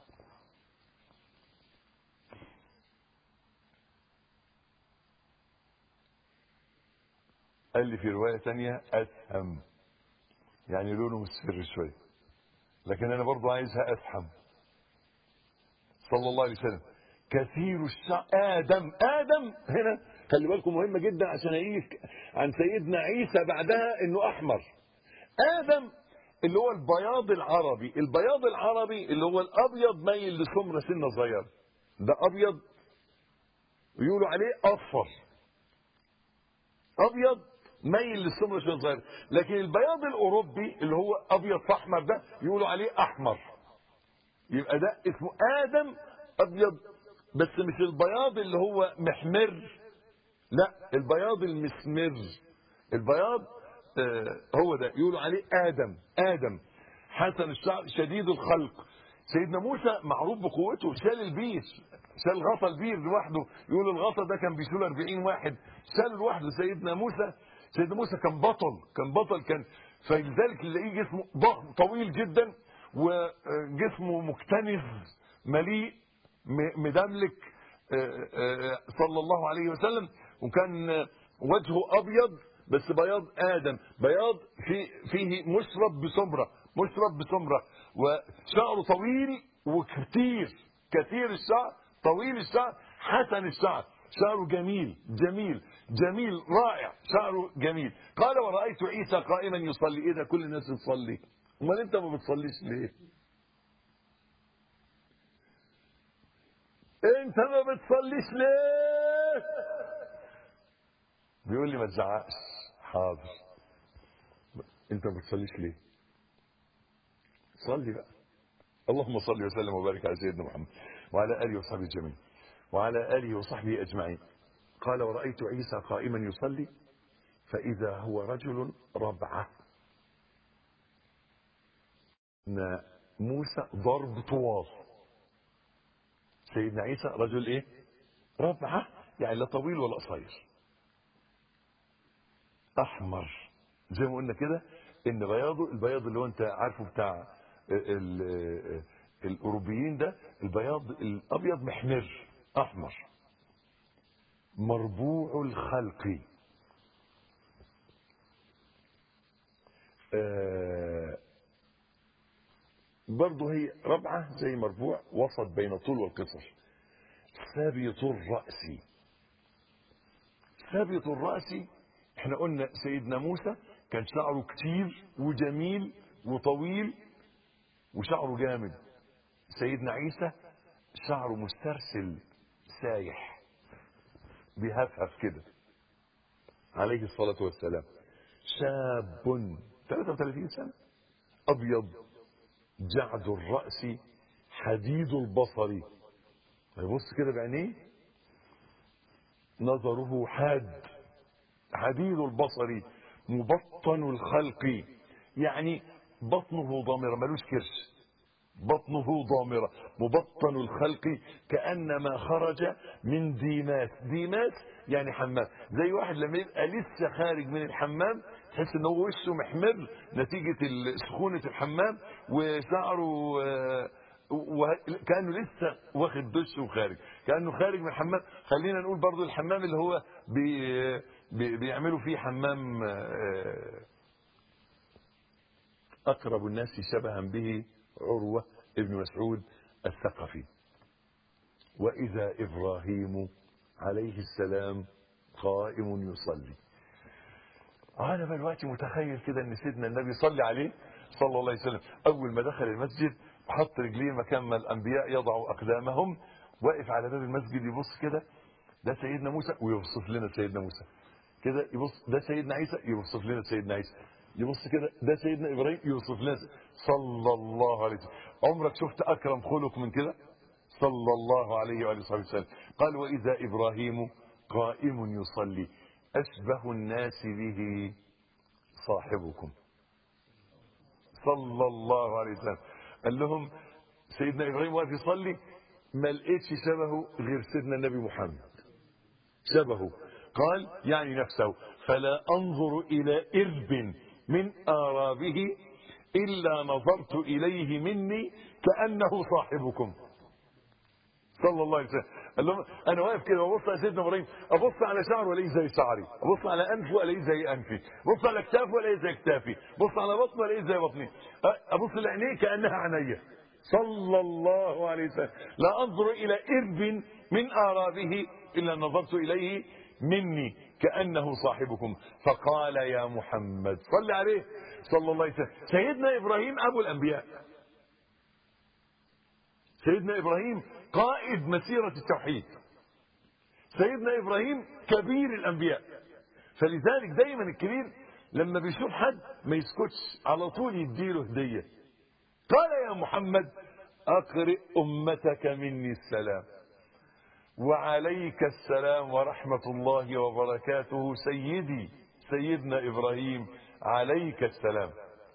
Speaker 2: قال لي في روايه ثانيه اسهم، يعني لونه مصفر شويه، لكن انا برضو عايزها اسحم. صلى الله عليه وسلم. كثير الشعر. ادم هنا خلي بالكم مهمه جدا عشان هيجي عن سيدنا عيسى بعدها انه احمر. ادم اللي هو البياض العربي اللي هو الابيض ميل لسمره سنه صغيره، ده ابيض يقولوا عليه اصفر، ابيض ميل للسمره سنه صغيره. لكن البياض الاوروبي اللي هو ابيض في احمر ده يقولوا عليه احمر. يبقى ده اسمه ادم ابيض، بس مش البياض اللي هو محمر، لا البياض المسمر. البياض هو ده يقولوا عليه ادم حسن الشعر شديد الخلق. سيدنا موسى معروف بقوته، شال البير، شال غطا البير لوحده. يقول الغطا ده كان بيشيل 40 واحد، شال لوحده سيدنا موسى كان بطل كان فلذلك نلاقيه جسمه ضخم طويل جدا وجسمه مكتنز مليء مدملك صلى الله عليه وسلم. وكان وجهه ابيض بس بياض ادم، بياض فيه مشرب بسمره، وشعره طويل كثير الشعر، طويل الشعر، حسن الشعر، شعره جميل رائع، شعره جميل. قال ورأيت عيسى قائما يصلي. ايه ده؟ كل الناس تصلي، امال انت ما بتصليش ليه؟ انت ما بتصليش ليه؟ بيقول لي ما تزعقش. حاضر. انت ما بتصليش ليه؟ صلي بقى. اللهم صل وسلم وبارك على سيدنا محمد وعلى آله وصحبه جميعا وعلى آله وصحبه أجمعين. قال ورأيت عيسى قائما يصلي فإذا هو رجل ربعة. موسى ضرب طوال، سيدنا عيسى رجل ايه؟ ربعة، يعني لا طويل ولا قصير، احمر زي ما قلنا كده، ان بياضه البياض اللي هو انت عارفه بتاع الاوروبيين ده، البياض الابيض محمر احمر، مربوع الخلق. برضه هي ربعة زي مربوع، وسط بين الطول والقصر. ثابت الرأس. ثابت الرأس، احنا قلنا سيدنا موسى كان شعره كتير وجميل وطويل وشعره جامد. سيدنا عيسى شعره مسترسل سايح بيهفهف كده عليه الصلاة والسلام. شاب 33 سنة، أبيض، جعد الرأس، حديد البصر، يبص كده بعينيه، نظره حاد، حديد البصر، مبطن الخلق، يعني بطنه ضامرة ملوش كرش، بطنه ضامرة، مبطن الخلق، كأنما خرج من ديماس. ديماس يعني حمام، زي واحد لما يبقى لسه خارج من الحمام تحس ان هو وشه محمر نتيجة سخونة الحمام، وشعره كأنه لسه واخد دش وخارج، كأنه خارج من الحمام. خلينا نقول برضو الحمام اللي هو بيعملوا فيه حمام. أقرب الناس شبها به عروة ابن مسعود الثقفي. وإذا إبراهيم عليه السلام قائم يصلي. أنا بقى الوقت متخيل كده أن سيدنا النبي صلى عليه صلى الله عليه وسلم أول ما دخل المسجد وحط رجليه مكان ما الأنبياء يضعوا أقدامهم، واقف على باب المسجد يبص كده، ده سيدنا موسى ويوصف لنا سيدنا موسى كده، يبص ده سيدنا عيسى يوصف لنا سيدنا عيسى، يبص كده ده سيدنا إبراهيم يوصف لنا صلى الله عليه وسلم. عمرك شفت أكرم خلق من كده؟ صلى الله عليه وآله وسلم. قال وإذا إبراهيم قائم يصلي أشبه الناس به صاحبكم صلى الله عليه وسلم. قال لهم سيدنا إبراهيم واقف يصلي ما لقيتش شبهه غير سيدنا النبي محمد، شبهه. قال يعني نفسه فلا أنظر إلى إرب من آرابه إلا نظرت إليه مني كأنه صاحبكم صلى الله عليه وسلم. قال لهم انا واقف كده وابص على سيدنا ابراهيم، ابص على شعره الاقيه زي شعري، ابص على انفه الاقيه زي انفي، ابص على كتافه الاقيه زي كتافي، ابص على بطنه الاقيه زي بطني، ابص لعينيه كانها عينيا صلى الله عليه وسلم. لا انظر الى ارب من آرابه الا نظرت اليه مني كانه صاحبكم. فقال يا محمد صل عليه صلى الله عليه وسلم. سيدنا ابراهيم ابو الانبياء، سيدنا إبراهيم قائد مسيرة التوحيد، سيدنا إبراهيم كبير الأنبياء. فلذلك دايما الكبير لما بيشوف حد ما يسكتش، على طول يديله هدية. قال يا محمد أقرئ أمتك مني السلام. وعليك السلام ورحمة الله وبركاته سيدي سيدنا إبراهيم عليك السلام.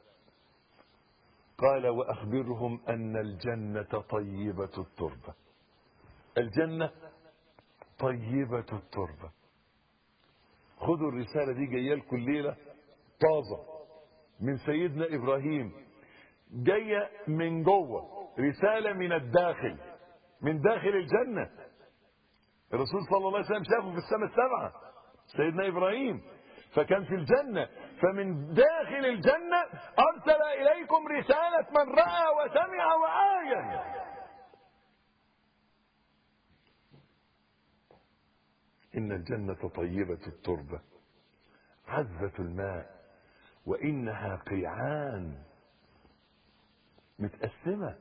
Speaker 2: قال وأخبرهم أن الجنة طيبة التربة. الجنة طيبة التربة. خذوا الرسالة دي جاية لكم الليلة طازة من سيدنا إبراهيم، جاية من جوه، رسالة من الداخل، من داخل الجنة. الرسول صلى الله عليه وسلم شافه في السماء السبعة سيدنا إبراهيم، فكان في الجنة، فمن داخل الجنة أرسل إليكم رسالة من رأى وسمع وعاين. إن الجنة طيبة التربة عذبة الماء وإنها قيعان، متقسمة،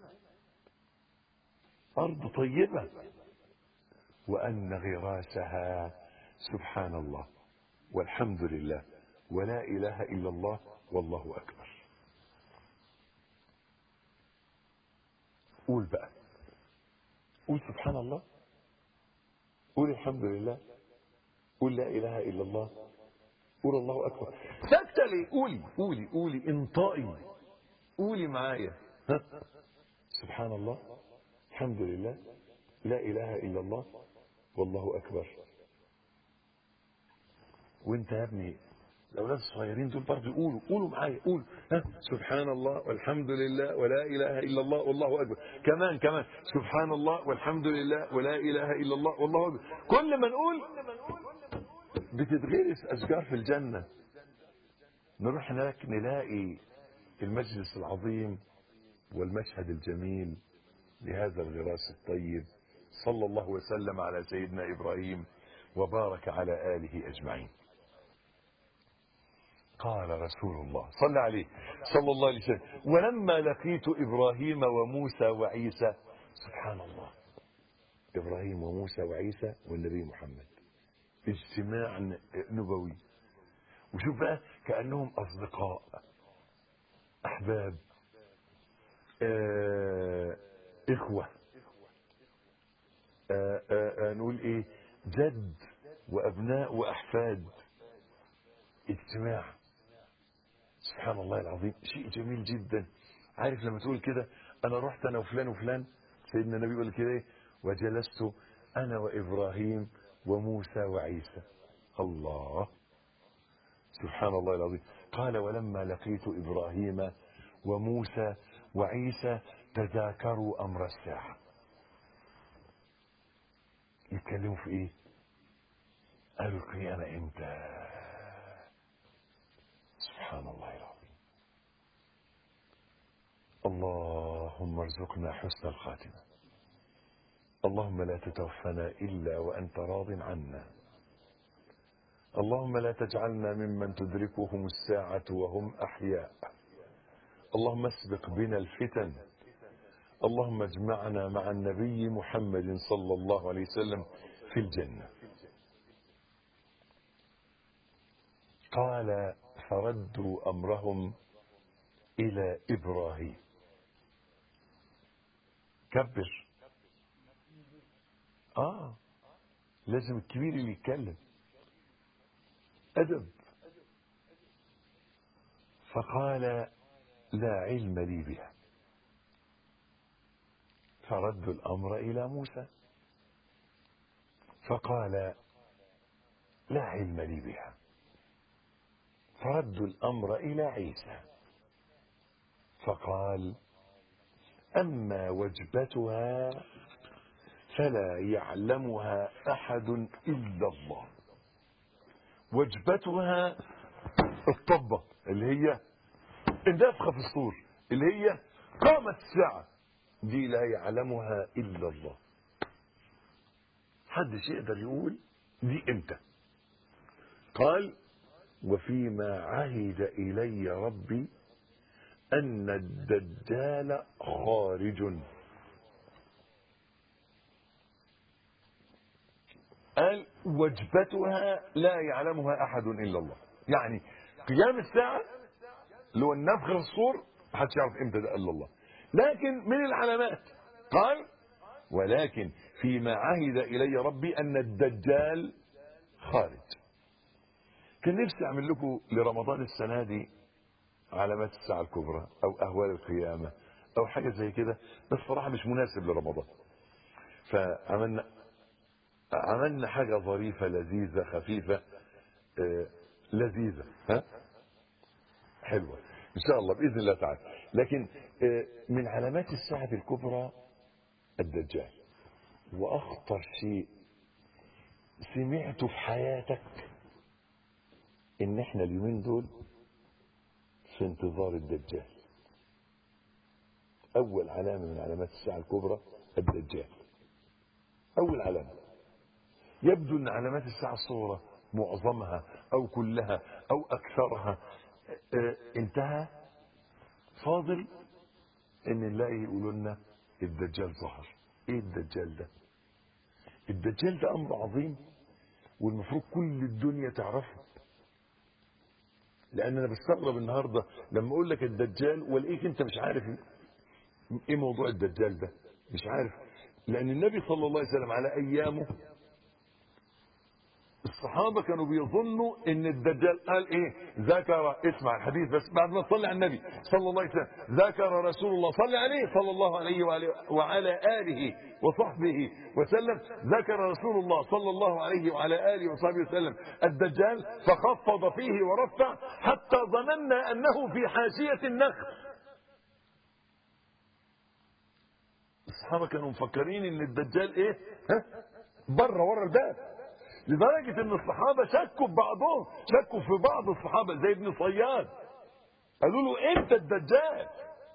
Speaker 2: أرض طيبة، وأن غراسها سبحان الله والحمد لله ولا إله إلا الله والله أكبر. قول بقى، قول سبحان الله، قول الحمد لله، قول لا اله الا الله، قول الله اكبر. ساكته ليه؟ قولي قولي قولي، انطقي، قولي معايا. ها؟ سبحان الله، الحمد لله، لا اله الا الله، والله اكبر. وانت يا ابني الاولاد الصغيرين دول برضه يقولوا، قولوا معايا، قولوا. ها؟ سبحان الله والحمد لله ولا اله الا الله والله اكبر. كمان كمان، سبحان الله والحمد لله ولا اله الا الله والله اكبر. كل ما نقول بتتغرس اشجار في الجنه. نروح هناك نلاقي المجلس العظيم والمشهد الجميل لهذا الغراس الطيب. صلى الله وسلم على سيدنا إبراهيم وبارك على آله أجمعين. قال رسول الله صلى عليه صلى الله عليه وسلم: ولما لقيت إبراهيم وموسى وعيسى. سبحان الله، إبراهيم وموسى وعيسى والنبي محمد، اجتماع نبوي. وشوف بقى، كأنهم أصدقاء، أحباب، إخوة، نقول إيه، جد وأبناء وأحفاد، اجتماع. سبحان الله العظيم، شيء جميل جدا. عارف لما تقول كده، أنا رحت أنا وفلان وفلان، سيدنا النبي يقول كده إيه: وجلست أنا وإبراهيم وموسى وعيسى. الله، سبحان الله العظيم. قال: ولما لقيت إبراهيم وموسى وعيسى تذاكروا أمر الساعة. يتكلموا في إيه؟ قالوا القيامة إمتى؟ سبحان الله العظيم. اللهم ارزقنا حسن الخاتمة. اللهم لا تتوفنا إلا وأنت راض عنا. اللهم لا تجعلنا ممن تدركهم الساعة وهم أحياء. اللهم اسبق بنا الفتن. اللهم اجمعنا مع النبي محمد صلى الله عليه وسلم في الجنة. قال: فردوا أمرهم إلى إبراهيم. كبر. لازم الكبير اللي يتكلم، أدب. فقال: لا علم لي بها. فردوا الأمر إلى موسى، فقال: لا علم لي بها. فردوا الأمر إلى عيسى، فقال: أما وجبتها فلا يعلمها أحد إلا الله. وجبتها الطبة اللي هي النفخة في الصور، اللي هي قامت الساعة دي، لا يعلمها إلا الله. حدش يقدر يقول دي امتى. قال: وفيما عهد إلي ربي أن الدجال خارج. قال: وجبتها لا يعلمها أحد إلا الله. يعني قيام الساعة اللي هو النفخ في الصور محدش يعرف امتى ده إلا الله. لكن من العلامات قال: ولكن فيما عهد إلي ربي أن الدجال خارج. كان نفسي أعمل لكم لرمضان السنة دي علامات الساعة الكبرى أو أهوال القيامة أو حاجة زي كده، بس صراحة مش مناسب لرمضان. فعملنا حاجة ظريفة لذيذة خفيفة، لذيذة، حلوة إن شاء الله بإذن الله تعالى. لكن من علامات الساعة الكبرى الدجال. وأخطر شيء سمعته في حياتك إن إحنا اليومين دول في انتظار الدجال. أول علامة من علامات الساعة الكبرى الدجال، أول علامة. يبدو أن علامات الساعة الصغرى معظمها أو كلها أو أكثرها انتهى. فاضل ان نلاقي يقولوا لنا الدجال ظهر. ايه الدجال ده؟ الدجال ده امر عظيم، والمفروض كل الدنيا تعرفه. لان انا بستغرب النهارده لما اقول لك الدجال والاقيك انت مش عارف ايه موضوع الدجال ده؟ مش عارف. لان النبي صلى الله عليه وسلم على ايامه الصحابه كانوا بيظنوا ان الدجال قال ايه؟ ذكر، اسمع الحديث بس بعد ما تصلي على النبي صلى الله عليه وسلم، ذكر رسول الله صلى عليه صلى الله عليه وعلى اله وصحبه وسلم، ذكر رسول الله صلى الله عليه وعلى اله وصحبه وسلم الدجال فخفض فيه ورفع حتى ظننا انه في حاشيه النخل. الصحابه كانوا مفكرين ان الدجال ايه؟ بره ورا الباب، لدرجة ان الصحابة شكوا ببعضهم، شكوا في بعض الصحابة زي ابن صياد، قالوا له انت الدجال،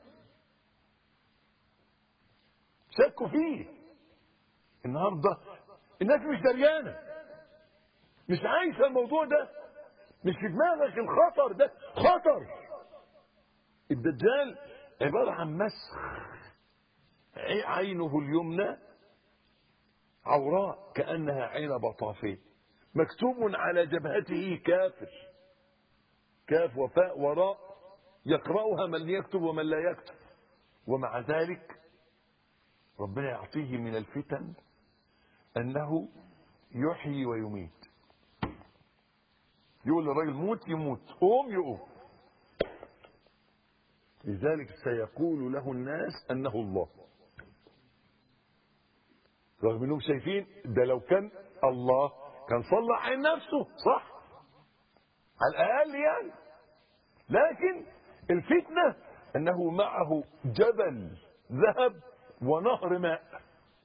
Speaker 2: شكوا فيه. النهاردة الناس مش دريانة، مش عايشة الموضوع ده، مش في دماغك الخطر ده، خطر. الدجال عبارة عن مسخ، عينه اليمنى عوراء كأنها عنب طافي، مكتوب على جبهته كافر، كاف وفاء وراء، يقرأها من يكتب ومن لا يكتب. ومع ذلك ربنا يعطيه من الفتن أنه يحيي ويميت. يقول للراجل موت يموت، قوم يقوم. لذلك سيقول له الناس أنه الله، رغم انهم شايفين ده لو كان الله كان صلى عين نفسه، صح؟ على الاقل يعني. لكن الفتنه انه معه جبل ذهب ونهر ماء،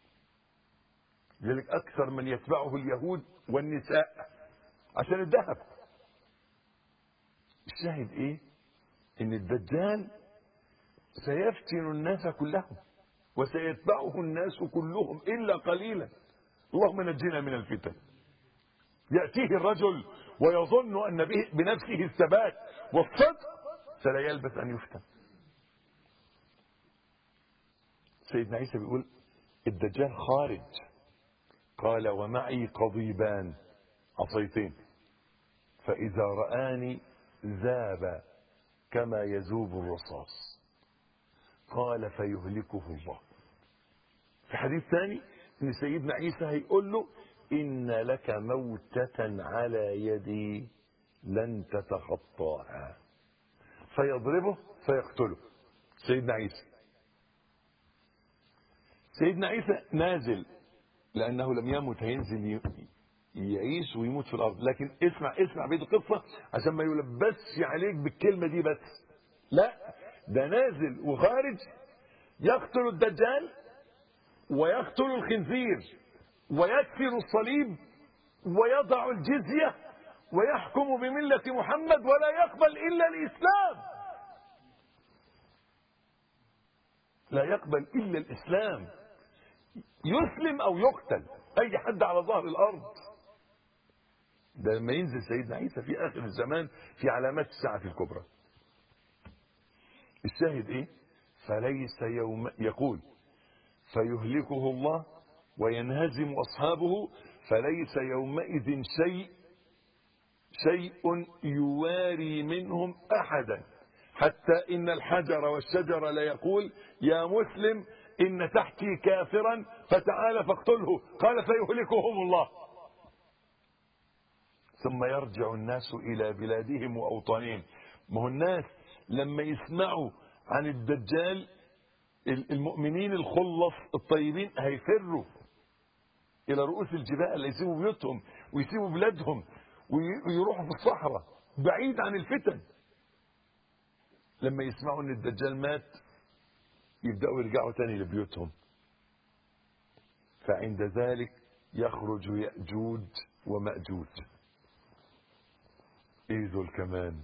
Speaker 2: لذلك اكثر من يتبعه اليهود والنساء عشان الذهب. الشاهد ايه؟ ان الدجال سيفتن الناس كلهم وسيتبعه الناس كلهم إلا قليلا. اللهم نجينا من الفتن. يأتيه الرجل ويظن أن بنفسه الثبات والصدق، فلا يلبث أن يفتن. سيدنا عيسى بيقول الدجال خارج، قال ومعي قضيبان، عصيتين، فإذا رآني ذاب كما يذوب الرصاص، قال فيهلكه الله. في حديث ثاني ان سيدنا عيسى هيقول له ان لك موتة على يدي لن تتخطاها، فيضربه فيقتله. سيدنا عيسى، سيدنا عيسى نازل لانه لم يمت، هينزل يعيش ويموت في الارض. لكن اسمع بيت القصه عشان ما يلبسش عليك بالكلمه دي بس، لا ده نازل وخارج يقتل الدجال ويقتل الخنزير ويكسر الصليب ويضع الجزية ويحكم بملة محمد ولا يقبل إلا الإسلام، لا يقبل إلا الإسلام، يسلم أو يقتل أي حد على ظهر الأرض. ده لما ينزل سيدنا عيسى في آخر الزمان في علامات الساعة الكبرى. الشاهد إيه؟ فليس يوم، يقول فيهلكه الله وينهزم أصحابه، فليس يومئذ شيء يواري منهم أحدا، حتى إن الحجر والشجر ليقول يا مسلم إن تحتي كافرا فتعال فاقتله، قال فيهلكهم الله. ثم يرجع الناس إلى بلادهم وأوطانهم. ما هو الناس لما يسمعوا عن الدجال، المؤمنين الخلص الطيبين هيفروا الى رؤوس الجبال، يسيبوا بيوتهم ويسيبوا بلادهم ويروحوا في الصحراء بعيد عن الفتن. لما يسمعوا ان الدجال مات يبداوا يرجعوا تاني لبيوتهم. فعند ذلك يخرج يأجوج ومأجوج. ايه ذول كمان؟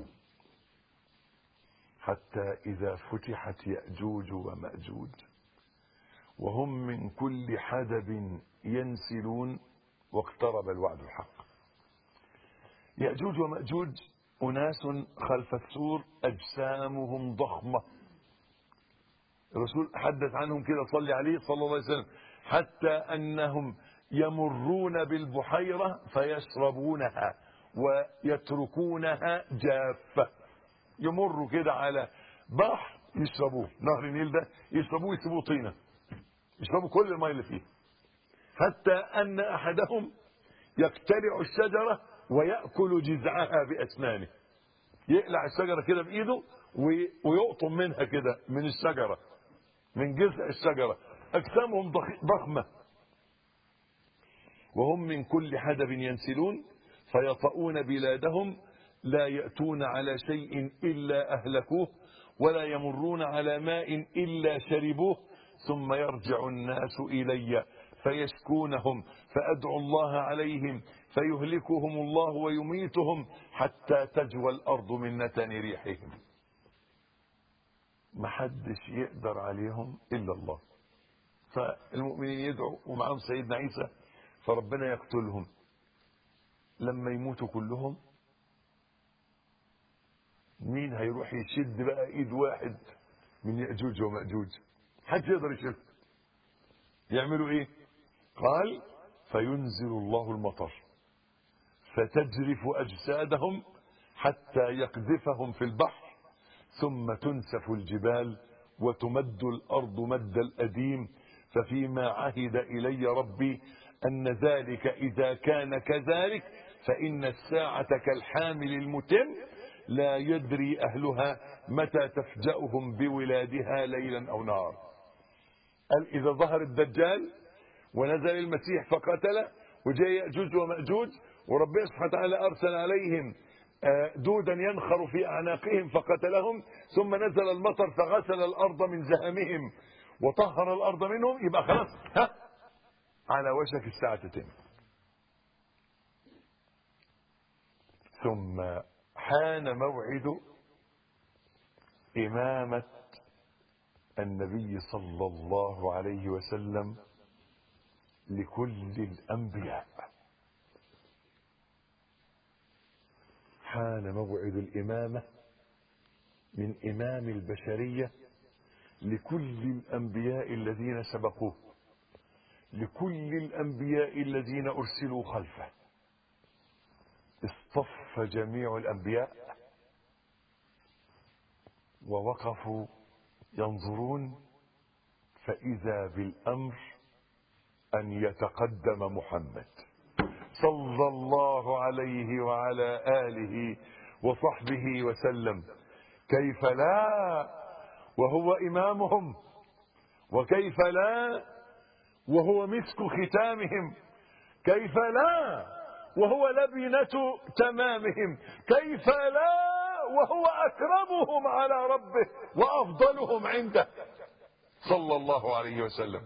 Speaker 2: حتى إذا فتحت يأجوج ومأجوج وهم من كل حدب ينسلون واقترب الوعد الحق. يأجوج ومأجوج أناس خلف السور أجسامهم ضخمة، الرسول حدث عنهم كده صلى عليه صلى الله عليه وسلم، حتى أنهم يمرون بالبحيرة فيشربونها ويتركونها جافة. يمروا كده على بحر يشربوه، نهر النيل ده يشربوه يسيبوه طينة، يشربوا كل الماء اللي فيه، حتى أن أحدهم يقتلع الشجرة ويأكل جذعها بأسنانه، يقلع الشجرة كده بإيده ويقطم منها كده من الشجرة، من جذع الشجرة. أجسامهم ضخمة، وهم من كل حدب ينسلون فيطؤون بلادهم، لا يأتون على شيء إلا أهلكوه، ولا يمرون على ماء إلا شربوه، ثم يرجع الناس إلي فيشكونهم فأدعو الله عليهم فيهلكهم الله ويميتهم حتى تجوى الأرض من نتن ريحهم. محدش يقدر عليهم إلا الله. فالمؤمنين يدعوا ومعهم سيدنا عيسى، فربنا يقتلهم. لما يموتوا كلهم، مين هيروح يشد بقى ايد واحد من يأجوج ومأجوج؟ حد يقدر يشد؟ يعملوا ايه؟ قال فينزل الله المطر فتجرف أجسادهم حتى يقذفهم في البحر، ثم تنسف الجبال وتمد الأرض مد الأديم. ففيما عهد إلي ربي أن ذلك إذا كان كذلك فإن الساعة كالحامل المتم، لا يدري أهلها متى تفجأهم بولادها ليلا أو نهارا. قال إذا ظهر الدجال ونزل المسيح فقتله وجاء يأجوج ومأجوج، وربنا سبحانه وتعالى أرسل عليهم دودا ينخر في أعناقهم فقتلهم، ثم نزل المطر فغسل الأرض من زهمهم وطهر الأرض منهم، يبقى خلاص على وشك الساعة تتم. ثم حان موعد إمامة النبي صلى الله عليه وسلم لكل الأنبياء. حان موعد الإمامة من إمام البشرية لكل الأنبياء الذين سبقوه، لكل الأنبياء الذين أرسلوا خلفه. اصطف جميع الأنبياء ووقفوا ينظرون، فإذا بالأمر أن يتقدم محمد صلى الله عليه وعلى آله وصحبه وسلم. كيف لا وهو إمامهم، وكيف لا وهو مسك ختامهم، كيف لا وهو لبنة تمامهم، كيف لا وهو أكرمهم على ربه وأفضلهم عنده صلى الله عليه وسلم.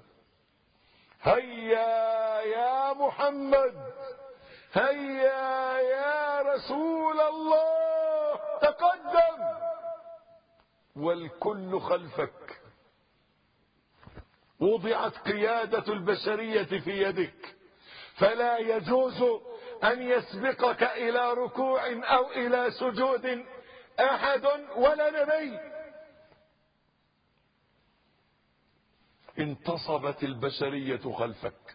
Speaker 2: هيا يا محمد، هيا يا رسول الله، تقدم والكل خلفك. وضعت قيادة البشرية في يدك، فلا يجوز أن يسبقك إلى ركوع أو إلى سجود أحد ولا نبي. انتصبت البشرية خلفك.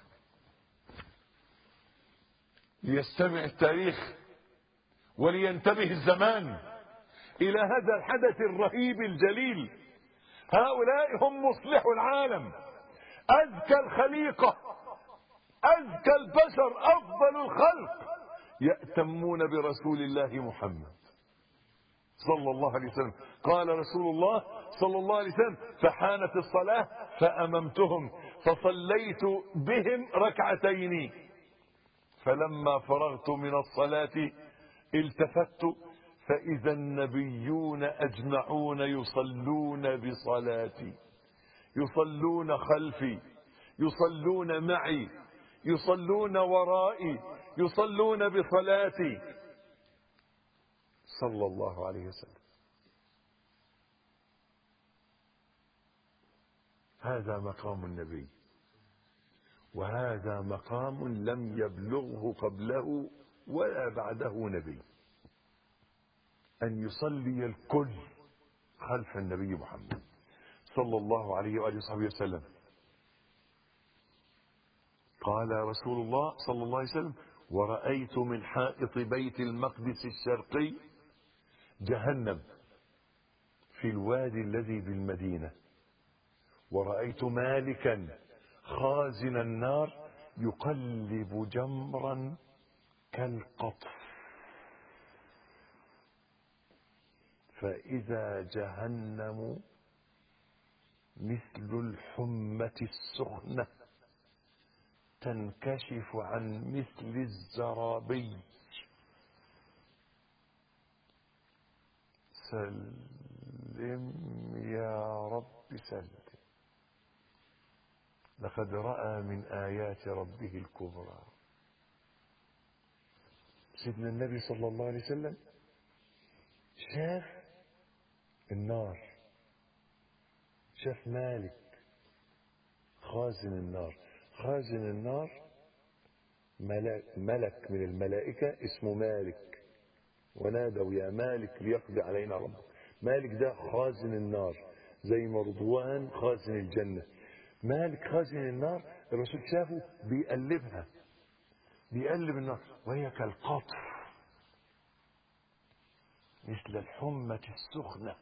Speaker 2: ليستمع التاريخ ولينتبه الزمان إلى هذا الحدث الرهيب الجليل. هؤلاء هم مصلح العالم، أذكى الخليقة، أذكى البشر، أفضل الخلق، يأتمون برسول الله محمد صلى الله عليه وسلم. قال رسول الله صلى الله عليه وسلم: فحانت الصلاة فأممتهم فصليت بهم ركعتين، فلما فرغت من الصلاة التفت فإذا النبيون أجمعون يصلون بصلاتي، يصلون خلفي، يصلون معي، يصلون ورائي، يصلون بصلاتي صلى الله عليه وسلم. هذا مقام النبي، وهذا مقام لم يبلغه قبله ولا بعده نبي، أن يصلي الكل خلف النبي محمد صلى الله عليه وآله وصحبه وسلم. قال رسول الله صلى الله عليه وسلم: ورأيت من حائط بيت المقدس الشرقي جهنم في الوادي الذي بالمدينة، ورأيت مالكا خازن النار يقلب جمرا كالقطر، فإذا جهنم مثل الحمة السخنة تنكشف عن مثل الزرابي. سلم يا رب سلم، لقد رأى من آيات ربه الكبرى. سيدنا النبي صلى الله عليه وسلم شاف النار، شاف مالك خازن النار. خازن النار ملك من الملائكة اسمه مالك، ونادوا يا مالك ليقضي علينا ربك. مالك ده خازن النار، زي ما رضوان خازن الجنة. مالك خازن النار الرسول شافه بيقلبها، بيقلب النار وهي كالقطر مثل الحمة السخنة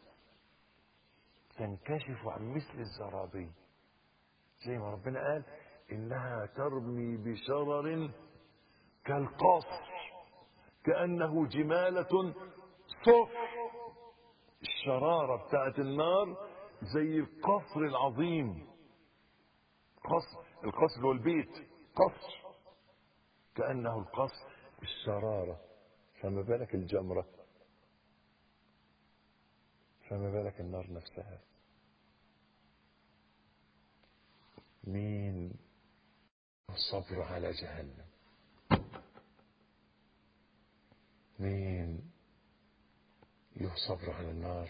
Speaker 2: تنكشف عن مثل الزرابي، زي ما ربنا قال إنها ترمي بشرر كالقصر كأنه جمالة صفر. الشرارة بتاعت النار زي القصر العظيم، القصر هو البيت، قصر كأنه القصر الشرارة. فما بالك الجمرة، فما بالك النار نفسها. مين الصبر على جهنم؟ مين له صبر على النار؟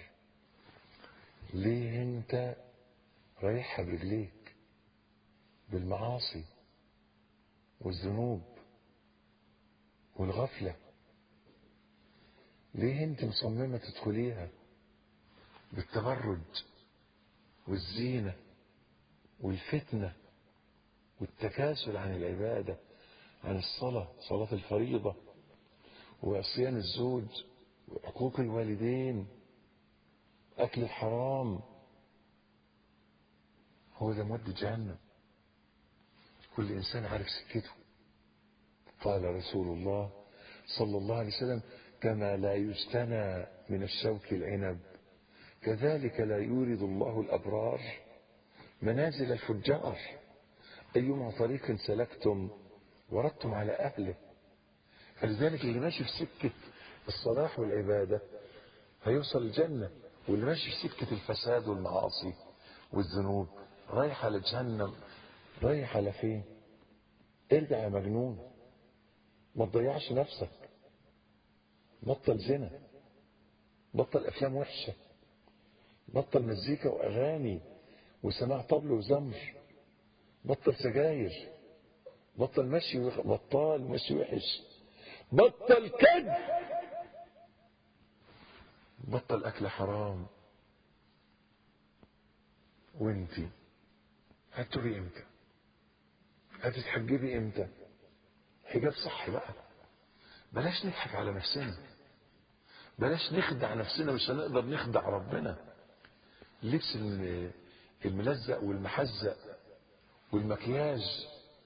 Speaker 2: ليه انت رايحها برجليك بالمعاصي والذنوب والغفلة؟ ليه انت مصممة تدخليها بالتبرج والزينة والفتنة والتكاسل عن العبادة، عن الصلاة، صلاة الفريضة، وعصيان الزوج وحقوق الوالدين، أكل الحرام؟ هو ده مودة جهنم. كل إنسان عارف سكته. قال رسول الله صلى الله عليه وسلم كما لا يجتنى من الشوك العنب كذلك لا يورد الله الأبرار منازل الفجار. أيما طريق سلكتم وردتم على أهله. فلذلك اللي ماشي في سكة الصلاح والعبادة هيوصل الجنة، واللي ماشي في سكة الفساد والمعاصي والذنوب رايح على جهنم. رايح على فين؟ ارجع يا مجنون، ما تضيعش نفسك. بطل زنا، بطل افلام وحشة، بطل مزيكا واغاني وسماع طبل وزمر، بطل سجاير، بطل مشي بطال مشي وحش، بطل كذب، بطل اكل حرام. وانتي هتتوبي امتى؟ هتتحجبي امتى؟ حجاب صح بقى. بلاش نضحك على نفسنا، بلاش نخدع نفسنا، مش هنقدر نخدع ربنا. اللبس الملزق والمحزق والمكياج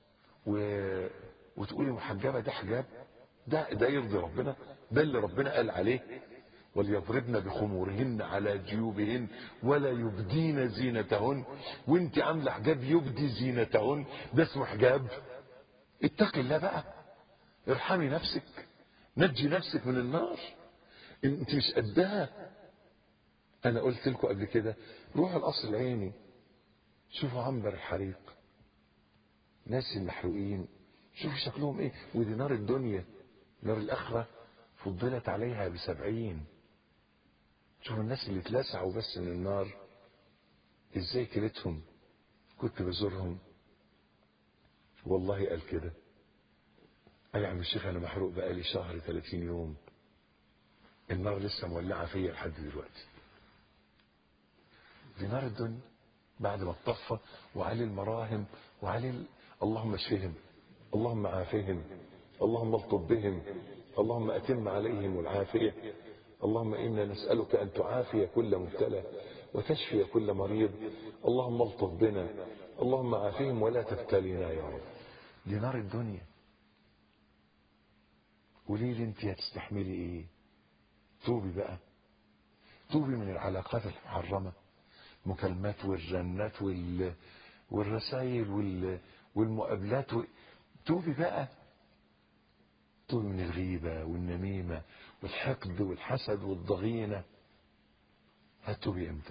Speaker 2: وتقولي محجبة ده حجاب؟ ده يرضي ربنا؟ ده اللي ربنا قال عليه وليضربن بخمورهن على جيوبهن ولا يبدين زينتهن، وانت عامله حجاب يبدي زينتهن؟ ده اسمه حجاب؟ اتقي الله بقى، ارحمي نفسك، نجي نفسك من النار، انت مش قدها. انا قلت لكم قبل كده روحوا القصر العيني، شوفوا عنبر الحريق، ناس المحروقين، شوفوا شكلهم ايه. ودي نار الدنيا، نار الاخره فضلت عليها ب70. شوفوا الناس اللي اتلسعوا بس من النار ازاي كلتهم. كنت بزورهم والله قال كده، قال يا عم الشيخ انا محروق بقالي شهر 30 يوم، النار لسه مولعه فيا لحد دلوقتي. دي نار الدنيا بعد ما اتطفى، وعلي المراهم وعلي اللهم اشفهم، اللهم عافهم، اللهم الطب بهم، اللهم اتم عليهم العافيه. اللهم إنا نسألك أن تعافي كل مبتلى وتشفي كل مريض. اللهم الطف بنا، اللهم عافهم ولا تبتلينا يا رب. دي نار الدنيا. وليه انت هتستحملي ايه؟ توبي بقى، توبي من العلاقات المحرمة، مكالمات والرنات والرسائل والمقابلات توبي بقى، توبي من الغيبة والنميمة والحقد والحسد والضغينة. هتوبي امتى؟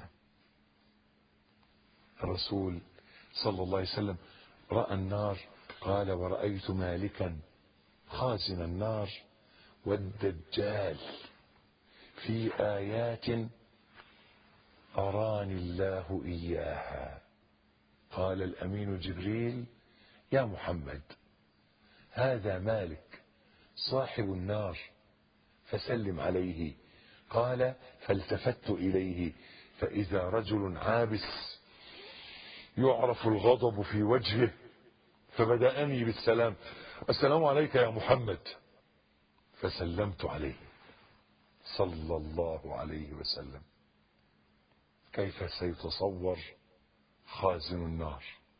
Speaker 2: الرسول صلى الله عليه وسلم رأى النار، قال: ورأيت مالكا خازن النار والدجال في آيات أراني الله إياها. قال الأمين جبريل: يا محمد، هذا مالك صاحب النار فسلم عليه. قال: فالتفت إليه فإذا رجل عابس يعرف الغضب في وجهه، فبدأني بالسلام: السلام عليك يا محمد. فسلمت عليه صلى الله عليه وسلم. كيف سيتصور خازن النار؟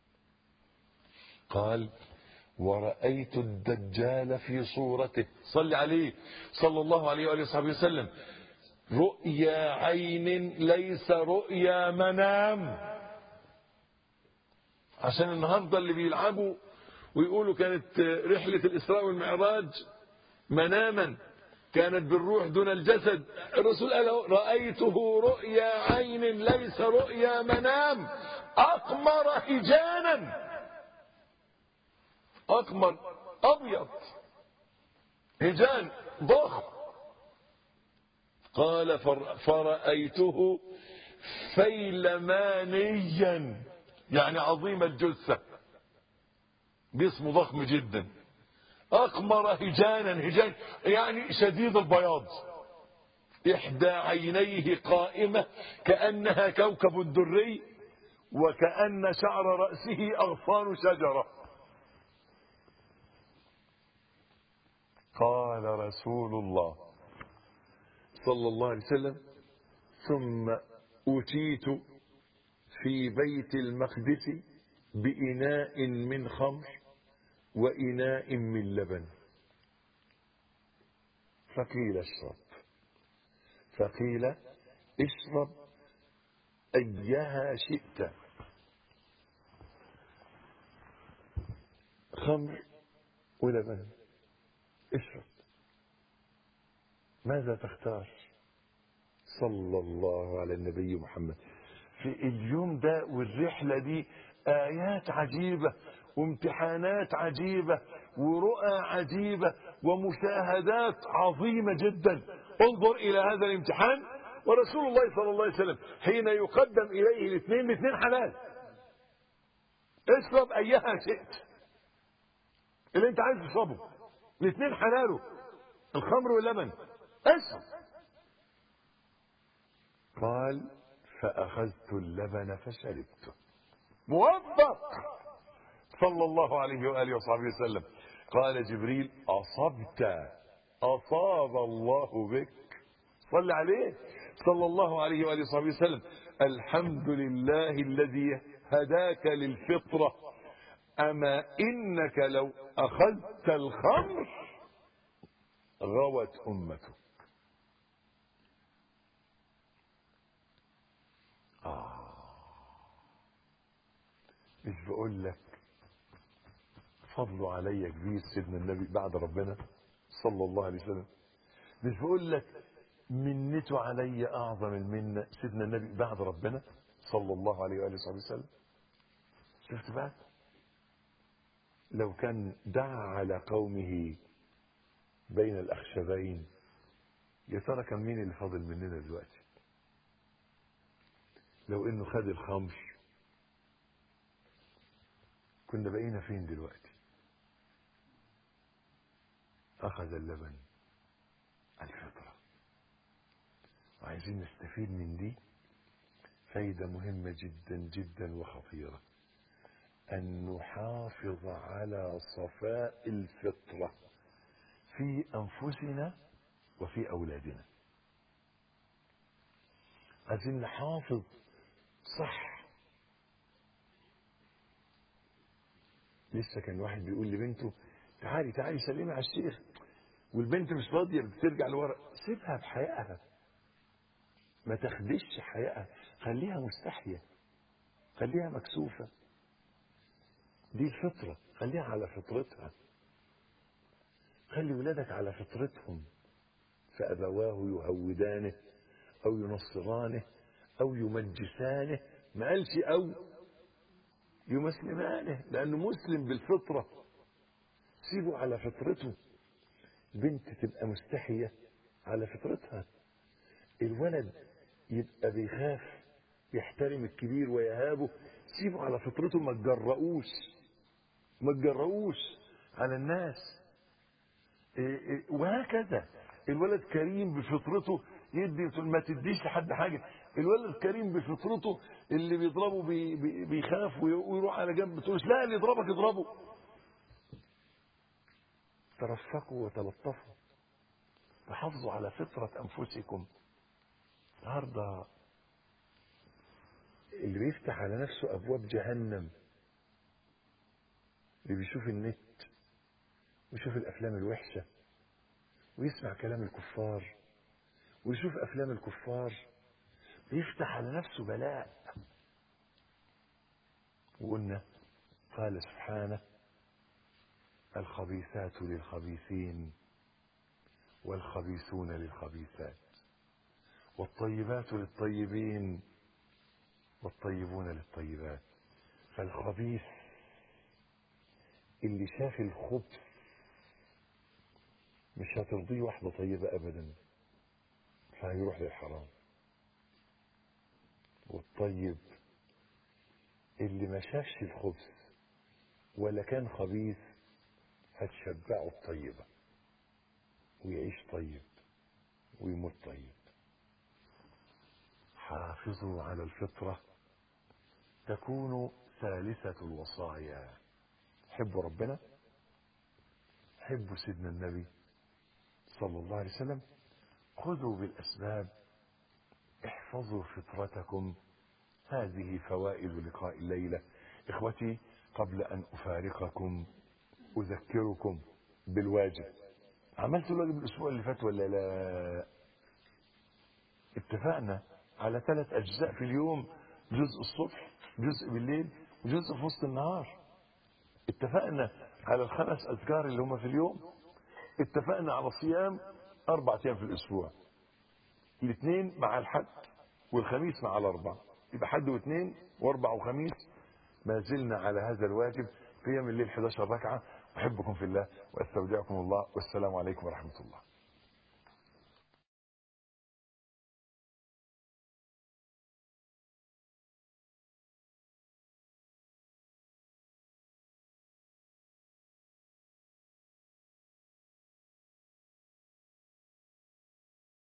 Speaker 2: قال: ورأيت الدجال في صورته، صل عليه صلى الله عليه وآله وصحبه وسلم، رؤيا عين ليس رؤيا منام. عشان النهارده اللي بيلعبوا ويقولوا كانت رحلة الإسراء والمعراج مناما، كانت بالروح دون الجسد. الرسول قال: رأيته رؤيا عين ليس رؤيا منام، أقمر هجانا، أقمر أبيض هجان ضخم. قال: فرأيته فيلمانيا، يعني عظيم الجثة، جسمه ضخم جدا. أقمر هجانا، هجان يعني شديد البياض. إحدى عينيه قائمة كأنها كوكب دري، وكأن شعر رأسه أغصان شجرة. قال رسول الله صلى الله عليه وسلم: ثم أتيت في بيت المقدس بإناء من خمر وإناء من لبن، فقيل اشرب، فقيل اشرب أيها شئت، خمر ولبن، اشرب، ماذا تختار؟ صلى الله على النبي محمد. في اليوم ده والرحلة دي آيات عجيبة وامتحانات عجيبة ورؤى عجيبة ومشاهدات عظيمة جدا. انظر إلى هذا الامتحان، ورسول الله صلى الله عليه وسلم حين يقدم إليه الاثنين حلال، اشرب أيها شئت، اللي انت عايز تشربه، الاثنين حلاله، الخمر واللبن، اشرب. قال: فأخذت اللبن فشربته. موفق صلى الله عليه وآله وصحبه وسلم. قال جبريل: أصبت، أصاب الله بك. صل عليه صلى الله عليه وآله وصحبه وسلم. الحمد لله الذي هداك للفطرة، أما إنك لو أخذت الخمر غوت أمتك. مش بقول لك فضله علي كبير سيدنا النبي بعد ربنا صلى الله عليه وسلم؟ مش بقول لك منته علي اعظم المنه سيدنا النبي بعد ربنا صلى الله عليه واله وصحبه وسلم؟ شفت بقى؟ لو كان دعا على قومه بين الاخشبين، يا ترى كان مين اللي فاضل مننا دلوقتي؟ لو انه خد الخمر كنا بقينا فين دلوقتي؟ اخذ اللبن، الفطرة. وعايزين نستفيد من دي فايدة مهمة جدا جدا وخطيرة، أن نحافظ على صفاء الفطرة في أنفسنا وفي أولادنا. عايزين نحافظ صح. لسه كان واحد بيقول لبنته تعالي تعالي سلمي على الشيخ، والبنت مش راضيه بترجع لورا. سيبها بحيائها، ما تخدش حيائها، خليها مستحيه، خليها مكسوفه. دي الفطره، خليها على فطرتها. خلي ولادك على فطرتهم، فأبواه يهودانه أو ينصرانه أو يمجسانه، ما قالش أو يمسلمانه، لأنه مسلم بالفطرة. سيبه على فطرته. بنت تبقى مستحية على فطرتها، الولد يبقى بيخاف يحترم الكبير ويهابه، سيبه على فطرته. ما تجرؤوش على الناس. وهكذا الولد كريم بفطرته يدي، ما تديش لحد حاجه. الولد كريم بفطرته اللي بيضربه بيخاف ويروح على جنب، تقول لا اللي يضربك اضربه. ترفقوا وتلطفوا، تحافظوا على فطره انفسكم. النهارده اللي بيفتح على نفسه ابواب جهنم، اللي بيشوف النت ويشوف الافلام الوحشه ويسمع كلام الكفار ويشوف افلام الكفار، يفتح على نفسه بلاء. وقلنا قال سبحانه الخبيثات للخبيثين والخبيثون للخبيثات والطيبات للطيبين والطيبون للطيبات. فالخبيث اللي شاف الخبث مش هترضيه واحدة طيبة أبدا، فهيروح للحرام. والطيب اللي ما شافش الخبث ولا كان خبيث هتشبعه الطيبة ويعيش طيب ويموت طيب. حافظوا على الفطرة تكون ثالثة الوصايا. حبوا ربنا، حبوا سيدنا النبي صلى الله عليه وسلم، خذوا بالأسباب، احفظوا فطرتكم. هذه فوائد لقاء الليلة. إخوتي، قبل أن أفارقكم أذكركم بالواجب. عملت الواجب الأسبوع اللي فات ولا لا؟ اتفقنا على 3 أجزاء في اليوم، جزء الصبح، جزء بالليل، وجزء في وسط النهار. اتفقنا على ال5 أذكار اللي هم في اليوم. اتفقنا على صيام 4 أيام في الأسبوع، الاثنين مع الحد والخميس مع الأربع، يبقى حد واثنين واربع وخميس. ما زلنا على هذا الواجب. قيام الليل 11 ركعة. أحبكم في الله وأستودعكم الله، والسلام عليكم ورحمة الله.